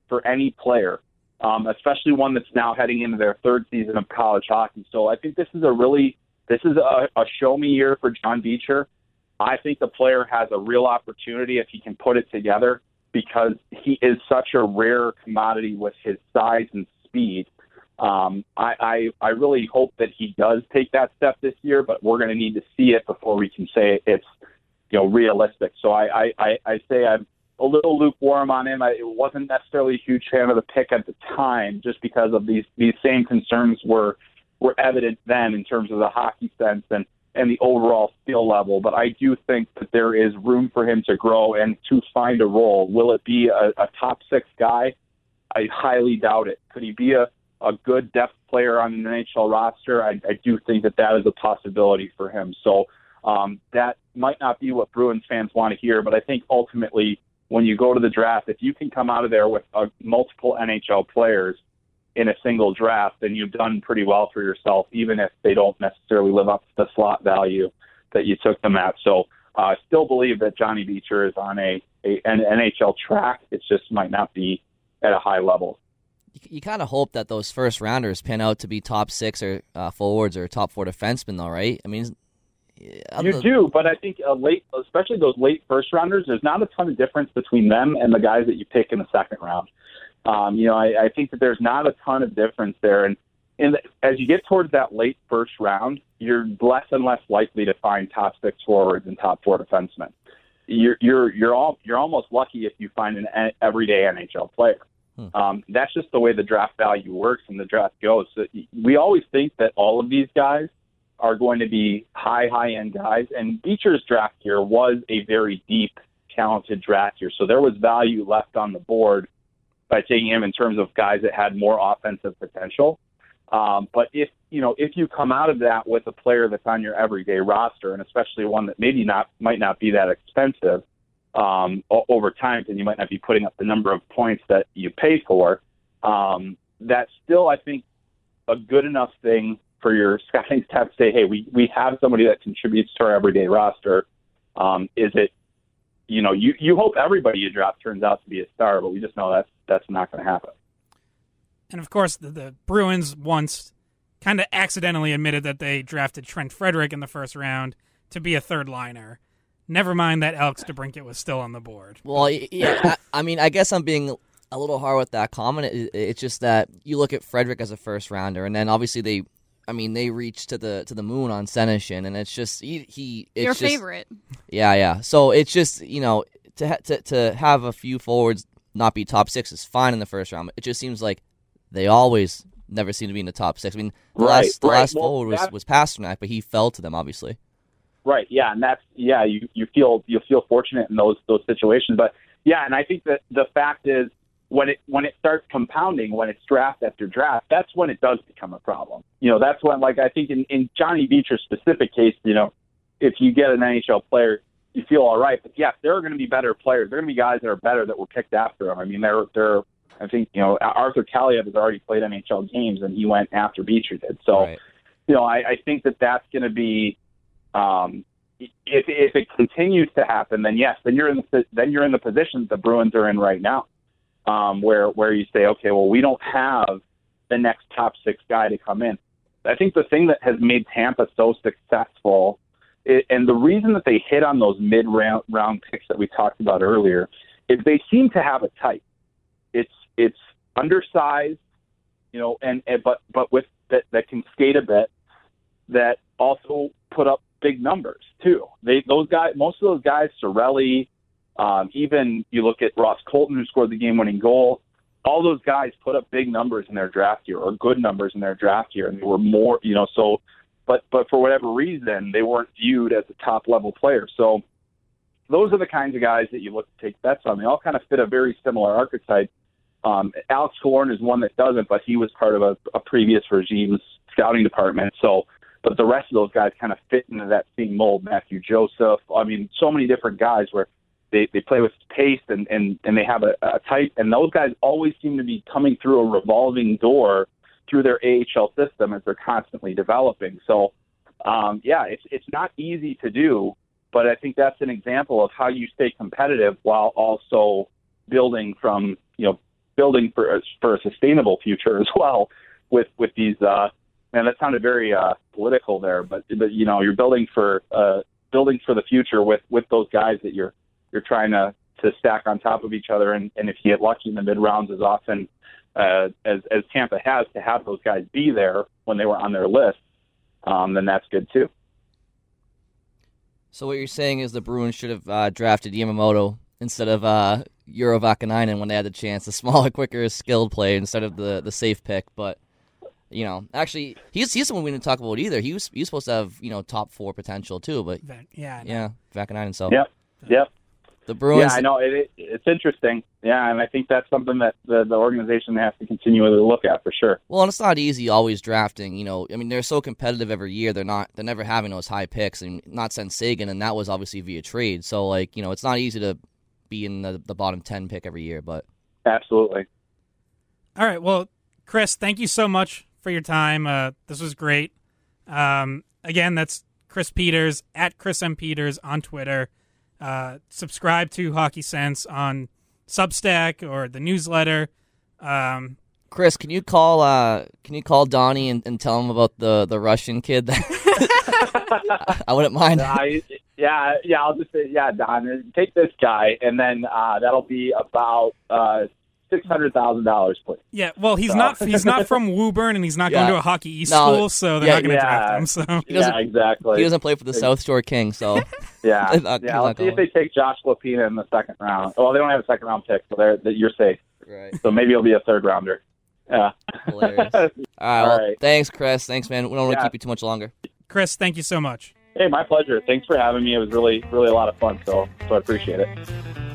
S10: for any player, um, especially one that's now heading into their third season of college hockey. So I think this is a really this is a, a show-me year for John Beecher. I think the player has a real opportunity if he can put it together, because he is such a rare commodity with his size and speed. Um, I, I I really hope that he does take that step this year, but we're going to need to see it before we can say it's you know realistic. So I I, I say I'm a little lukewarm on him. I wasn't necessarily a huge fan of the pick at the time, just because of these these same concerns were were evident then in terms of the hockey sense and and the overall skill level. But I do think that there is room for him to grow and to find a role. Will it be a, a top six guy? I highly doubt it. Could he be a a good depth player on an N H L roster? I, I do think that that is a possibility for him. So um, that might not be what Bruins fans want to hear, but I think ultimately when you go to the draft, if you can come out of there with uh, multiple N H L players in a single draft, then you've done pretty well for yourself, even if they don't necessarily live up to the slot value that you took them at. So uh, I still believe that Johnny Beecher is on a, a an N H L track. It just might not be at a high level.
S9: You kind of hope that those first rounders pan out to be top six or uh, forwards or top four defensemen, though, right? I mean,
S10: you the... do, but I think a late, especially those late first rounders, there's not a ton of difference between them and the guys that you pick in the second round. Um, you know, I, I think that there's not a ton of difference there, and in the, as you get towards that late first round, you're less and less likely to find top six forwards and top four defensemen. You're you're you're all you're almost lucky if you find an everyday N H L player. Um, that's just the way the draft value works and the draft goes. So we always think that all of these guys are going to be high, high-end guys, and Beecher's draft year was a very deep, talented draft year. So there was value left on the board by taking him in terms of guys that had more offensive potential. Um, but if you know if you come out of that with a player that's on your everyday roster, and especially one that maybe not might not be that expensive, Um, over time, because you might not be putting up the number of points that you pay for, um, that's still, I think, a good enough thing for your scouting staff to say, hey, we, we have somebody that contributes to our everyday roster. Um, is it, you know, you, you hope everybody you draft turns out to be a star, but we just know that's, that's not going to happen.
S7: And, of course, the, the Bruins once kind of accidentally admitted that they drafted Trent Frederick in the first round to be a third liner. Never mind that Alex DeBrincat was still on the board.
S9: Well, yeah, I, I mean, I guess I'm being a little hard with that comment. It, it's just that you look at Frederick as a first rounder, and then obviously they, I mean, they reached to the to the moon on Senyshyn, and it's just he. he it's
S8: Your
S9: just,
S8: favorite.
S9: Yeah, yeah. So it's just you know to ha- to to have a few forwards not be top six is fine in the first round. It just seems like they always never seem to be in the top six. I mean, the
S10: right,
S9: last the
S10: right.
S9: last
S10: well,
S9: forward was, was Pasternak, but he fell to them obviously.
S10: Right. Yeah. And that's, yeah, you, you feel, you feel fortunate in those, those situations. But yeah. And I think that the fact is when it, when it starts compounding, when it's draft after draft, that's when it does become a problem. You know, that's when, like, I think in, in Johnny Beecher's specific case, you know, if you get an N H L player, you feel all right. But yes, there are going to be better players. There are going to be guys that are better that were picked after him. I mean, they're, they're, I think, you know, Arthur Kaliyev has already played N H L games and he went after Beecher did. So, right. you know, I, I think that that's going to be, Um, if if it continues to happen, then yes, then you're in the then you're in the position that the Bruins are in right now, um, where where you say, okay, well, we don't have the next top six guy to come in. I think the thing that has made Tampa so successful, it, and the reason that they hit on those mid round round picks that we talked about earlier, is they seem to have a type. It's it's undersized, you know, and, and but but with that that can skate a bit, that also put up big numbers too. They those guys, most of those guys, Cirelli, um, even you look at Ross Colton, who scored the game-winning goal. All those guys put up big numbers in their draft year, or good numbers in their draft year, and they were more, you know. So, but but for whatever reason, they weren't viewed as a top-level player. So, those are the kinds of guys that you look to take bets on. They all kind of fit a very similar archetype. Um, Alex Killorn is one that doesn't, but he was part of a, a previous regime's scouting department. So. But the rest of those guys kind of fit into that same mold. Matthew Joseph, I mean, so many different guys where they, they play with pace and, and, and they have a, a type. And those guys always seem to be coming through a revolving door through their A H L system as they're constantly developing. So, um, yeah, it's it's not easy to do, but I think that's an example of how you stay competitive while also building from, you know, building for a, for a sustainable future as well. With with these, uh, man, that sounded very uh, political there, but but you know, you're building for uh, building for the future with, with those guys that you're you're trying to, to stack on top of each other, and, and if you get lucky in the mid rounds as often uh, as as Tampa has to have those guys be there when they were on their list, um, then that's good too.
S9: So what you're saying is the Bruins should have uh, drafted Yamamoto instead of uh, Euro Vakanainen when they had the chance, the smaller, quicker, skilled player instead of the, the safe pick. But, you know, actually, he's he's someone we didn't talk about either. He was he was supposed to have, you know, top four potential too. But
S7: yeah,
S9: yeah, Vakanainen. So
S10: yep, yep.
S9: The Bruins.
S10: Yeah, I know it, it, it's interesting. Yeah, and I think that's something that the, the organization has to continually look at for sure.
S9: Well, and it's not easy always drafting. You know, I mean, they're so competitive every year. They're not. They're never having those high picks, and not since Sagan, and that was obviously via trade. So, like, you know, it's not easy to be in the, the bottom ten pick every year. But
S10: absolutely.
S7: All right. Well, Chris, thank you so much for your time. Uh, this was great. Um, again, that's Chris Peters at Chris M Peters on Twitter. Uh, subscribe to Hockey Sense on Substack or the newsletter. Um,
S9: Chris, can you call? Uh, can you call Donnie and, and tell him about the, the Russian kid? That I wouldn't mind.
S10: Uh, yeah, yeah. I'll just say, yeah, Don, take this guy, and then uh, that'll be about uh, six hundred thousand dollars, please.
S7: Yeah, well, he's
S10: so.
S7: not he's not from Woburn, and he's not
S9: yeah.
S7: going to a Hockey East
S9: no,
S7: school, so they're
S9: yeah,
S7: not going to
S10: yeah.
S7: draft him. So
S10: yeah, exactly.
S9: He doesn't play for the South Shore Kings, so
S10: yeah,
S9: not,
S10: yeah. Let's see if they take Josh Lapina in the second round. Well, they don't have a second round pick, so they're, they're you're safe.
S9: Right.
S10: So maybe it'll be a third rounder. Yeah.
S9: Hilarious. All right.
S10: All
S9: Well,
S10: right.
S9: Thanks, Chris. Thanks, man. We don't want to
S10: Yeah.
S9: keep you too much longer.
S7: Chris, thank you so much.
S10: Hey, my pleasure. Thanks for having me. It was really, really a lot of fun. So, so I appreciate it.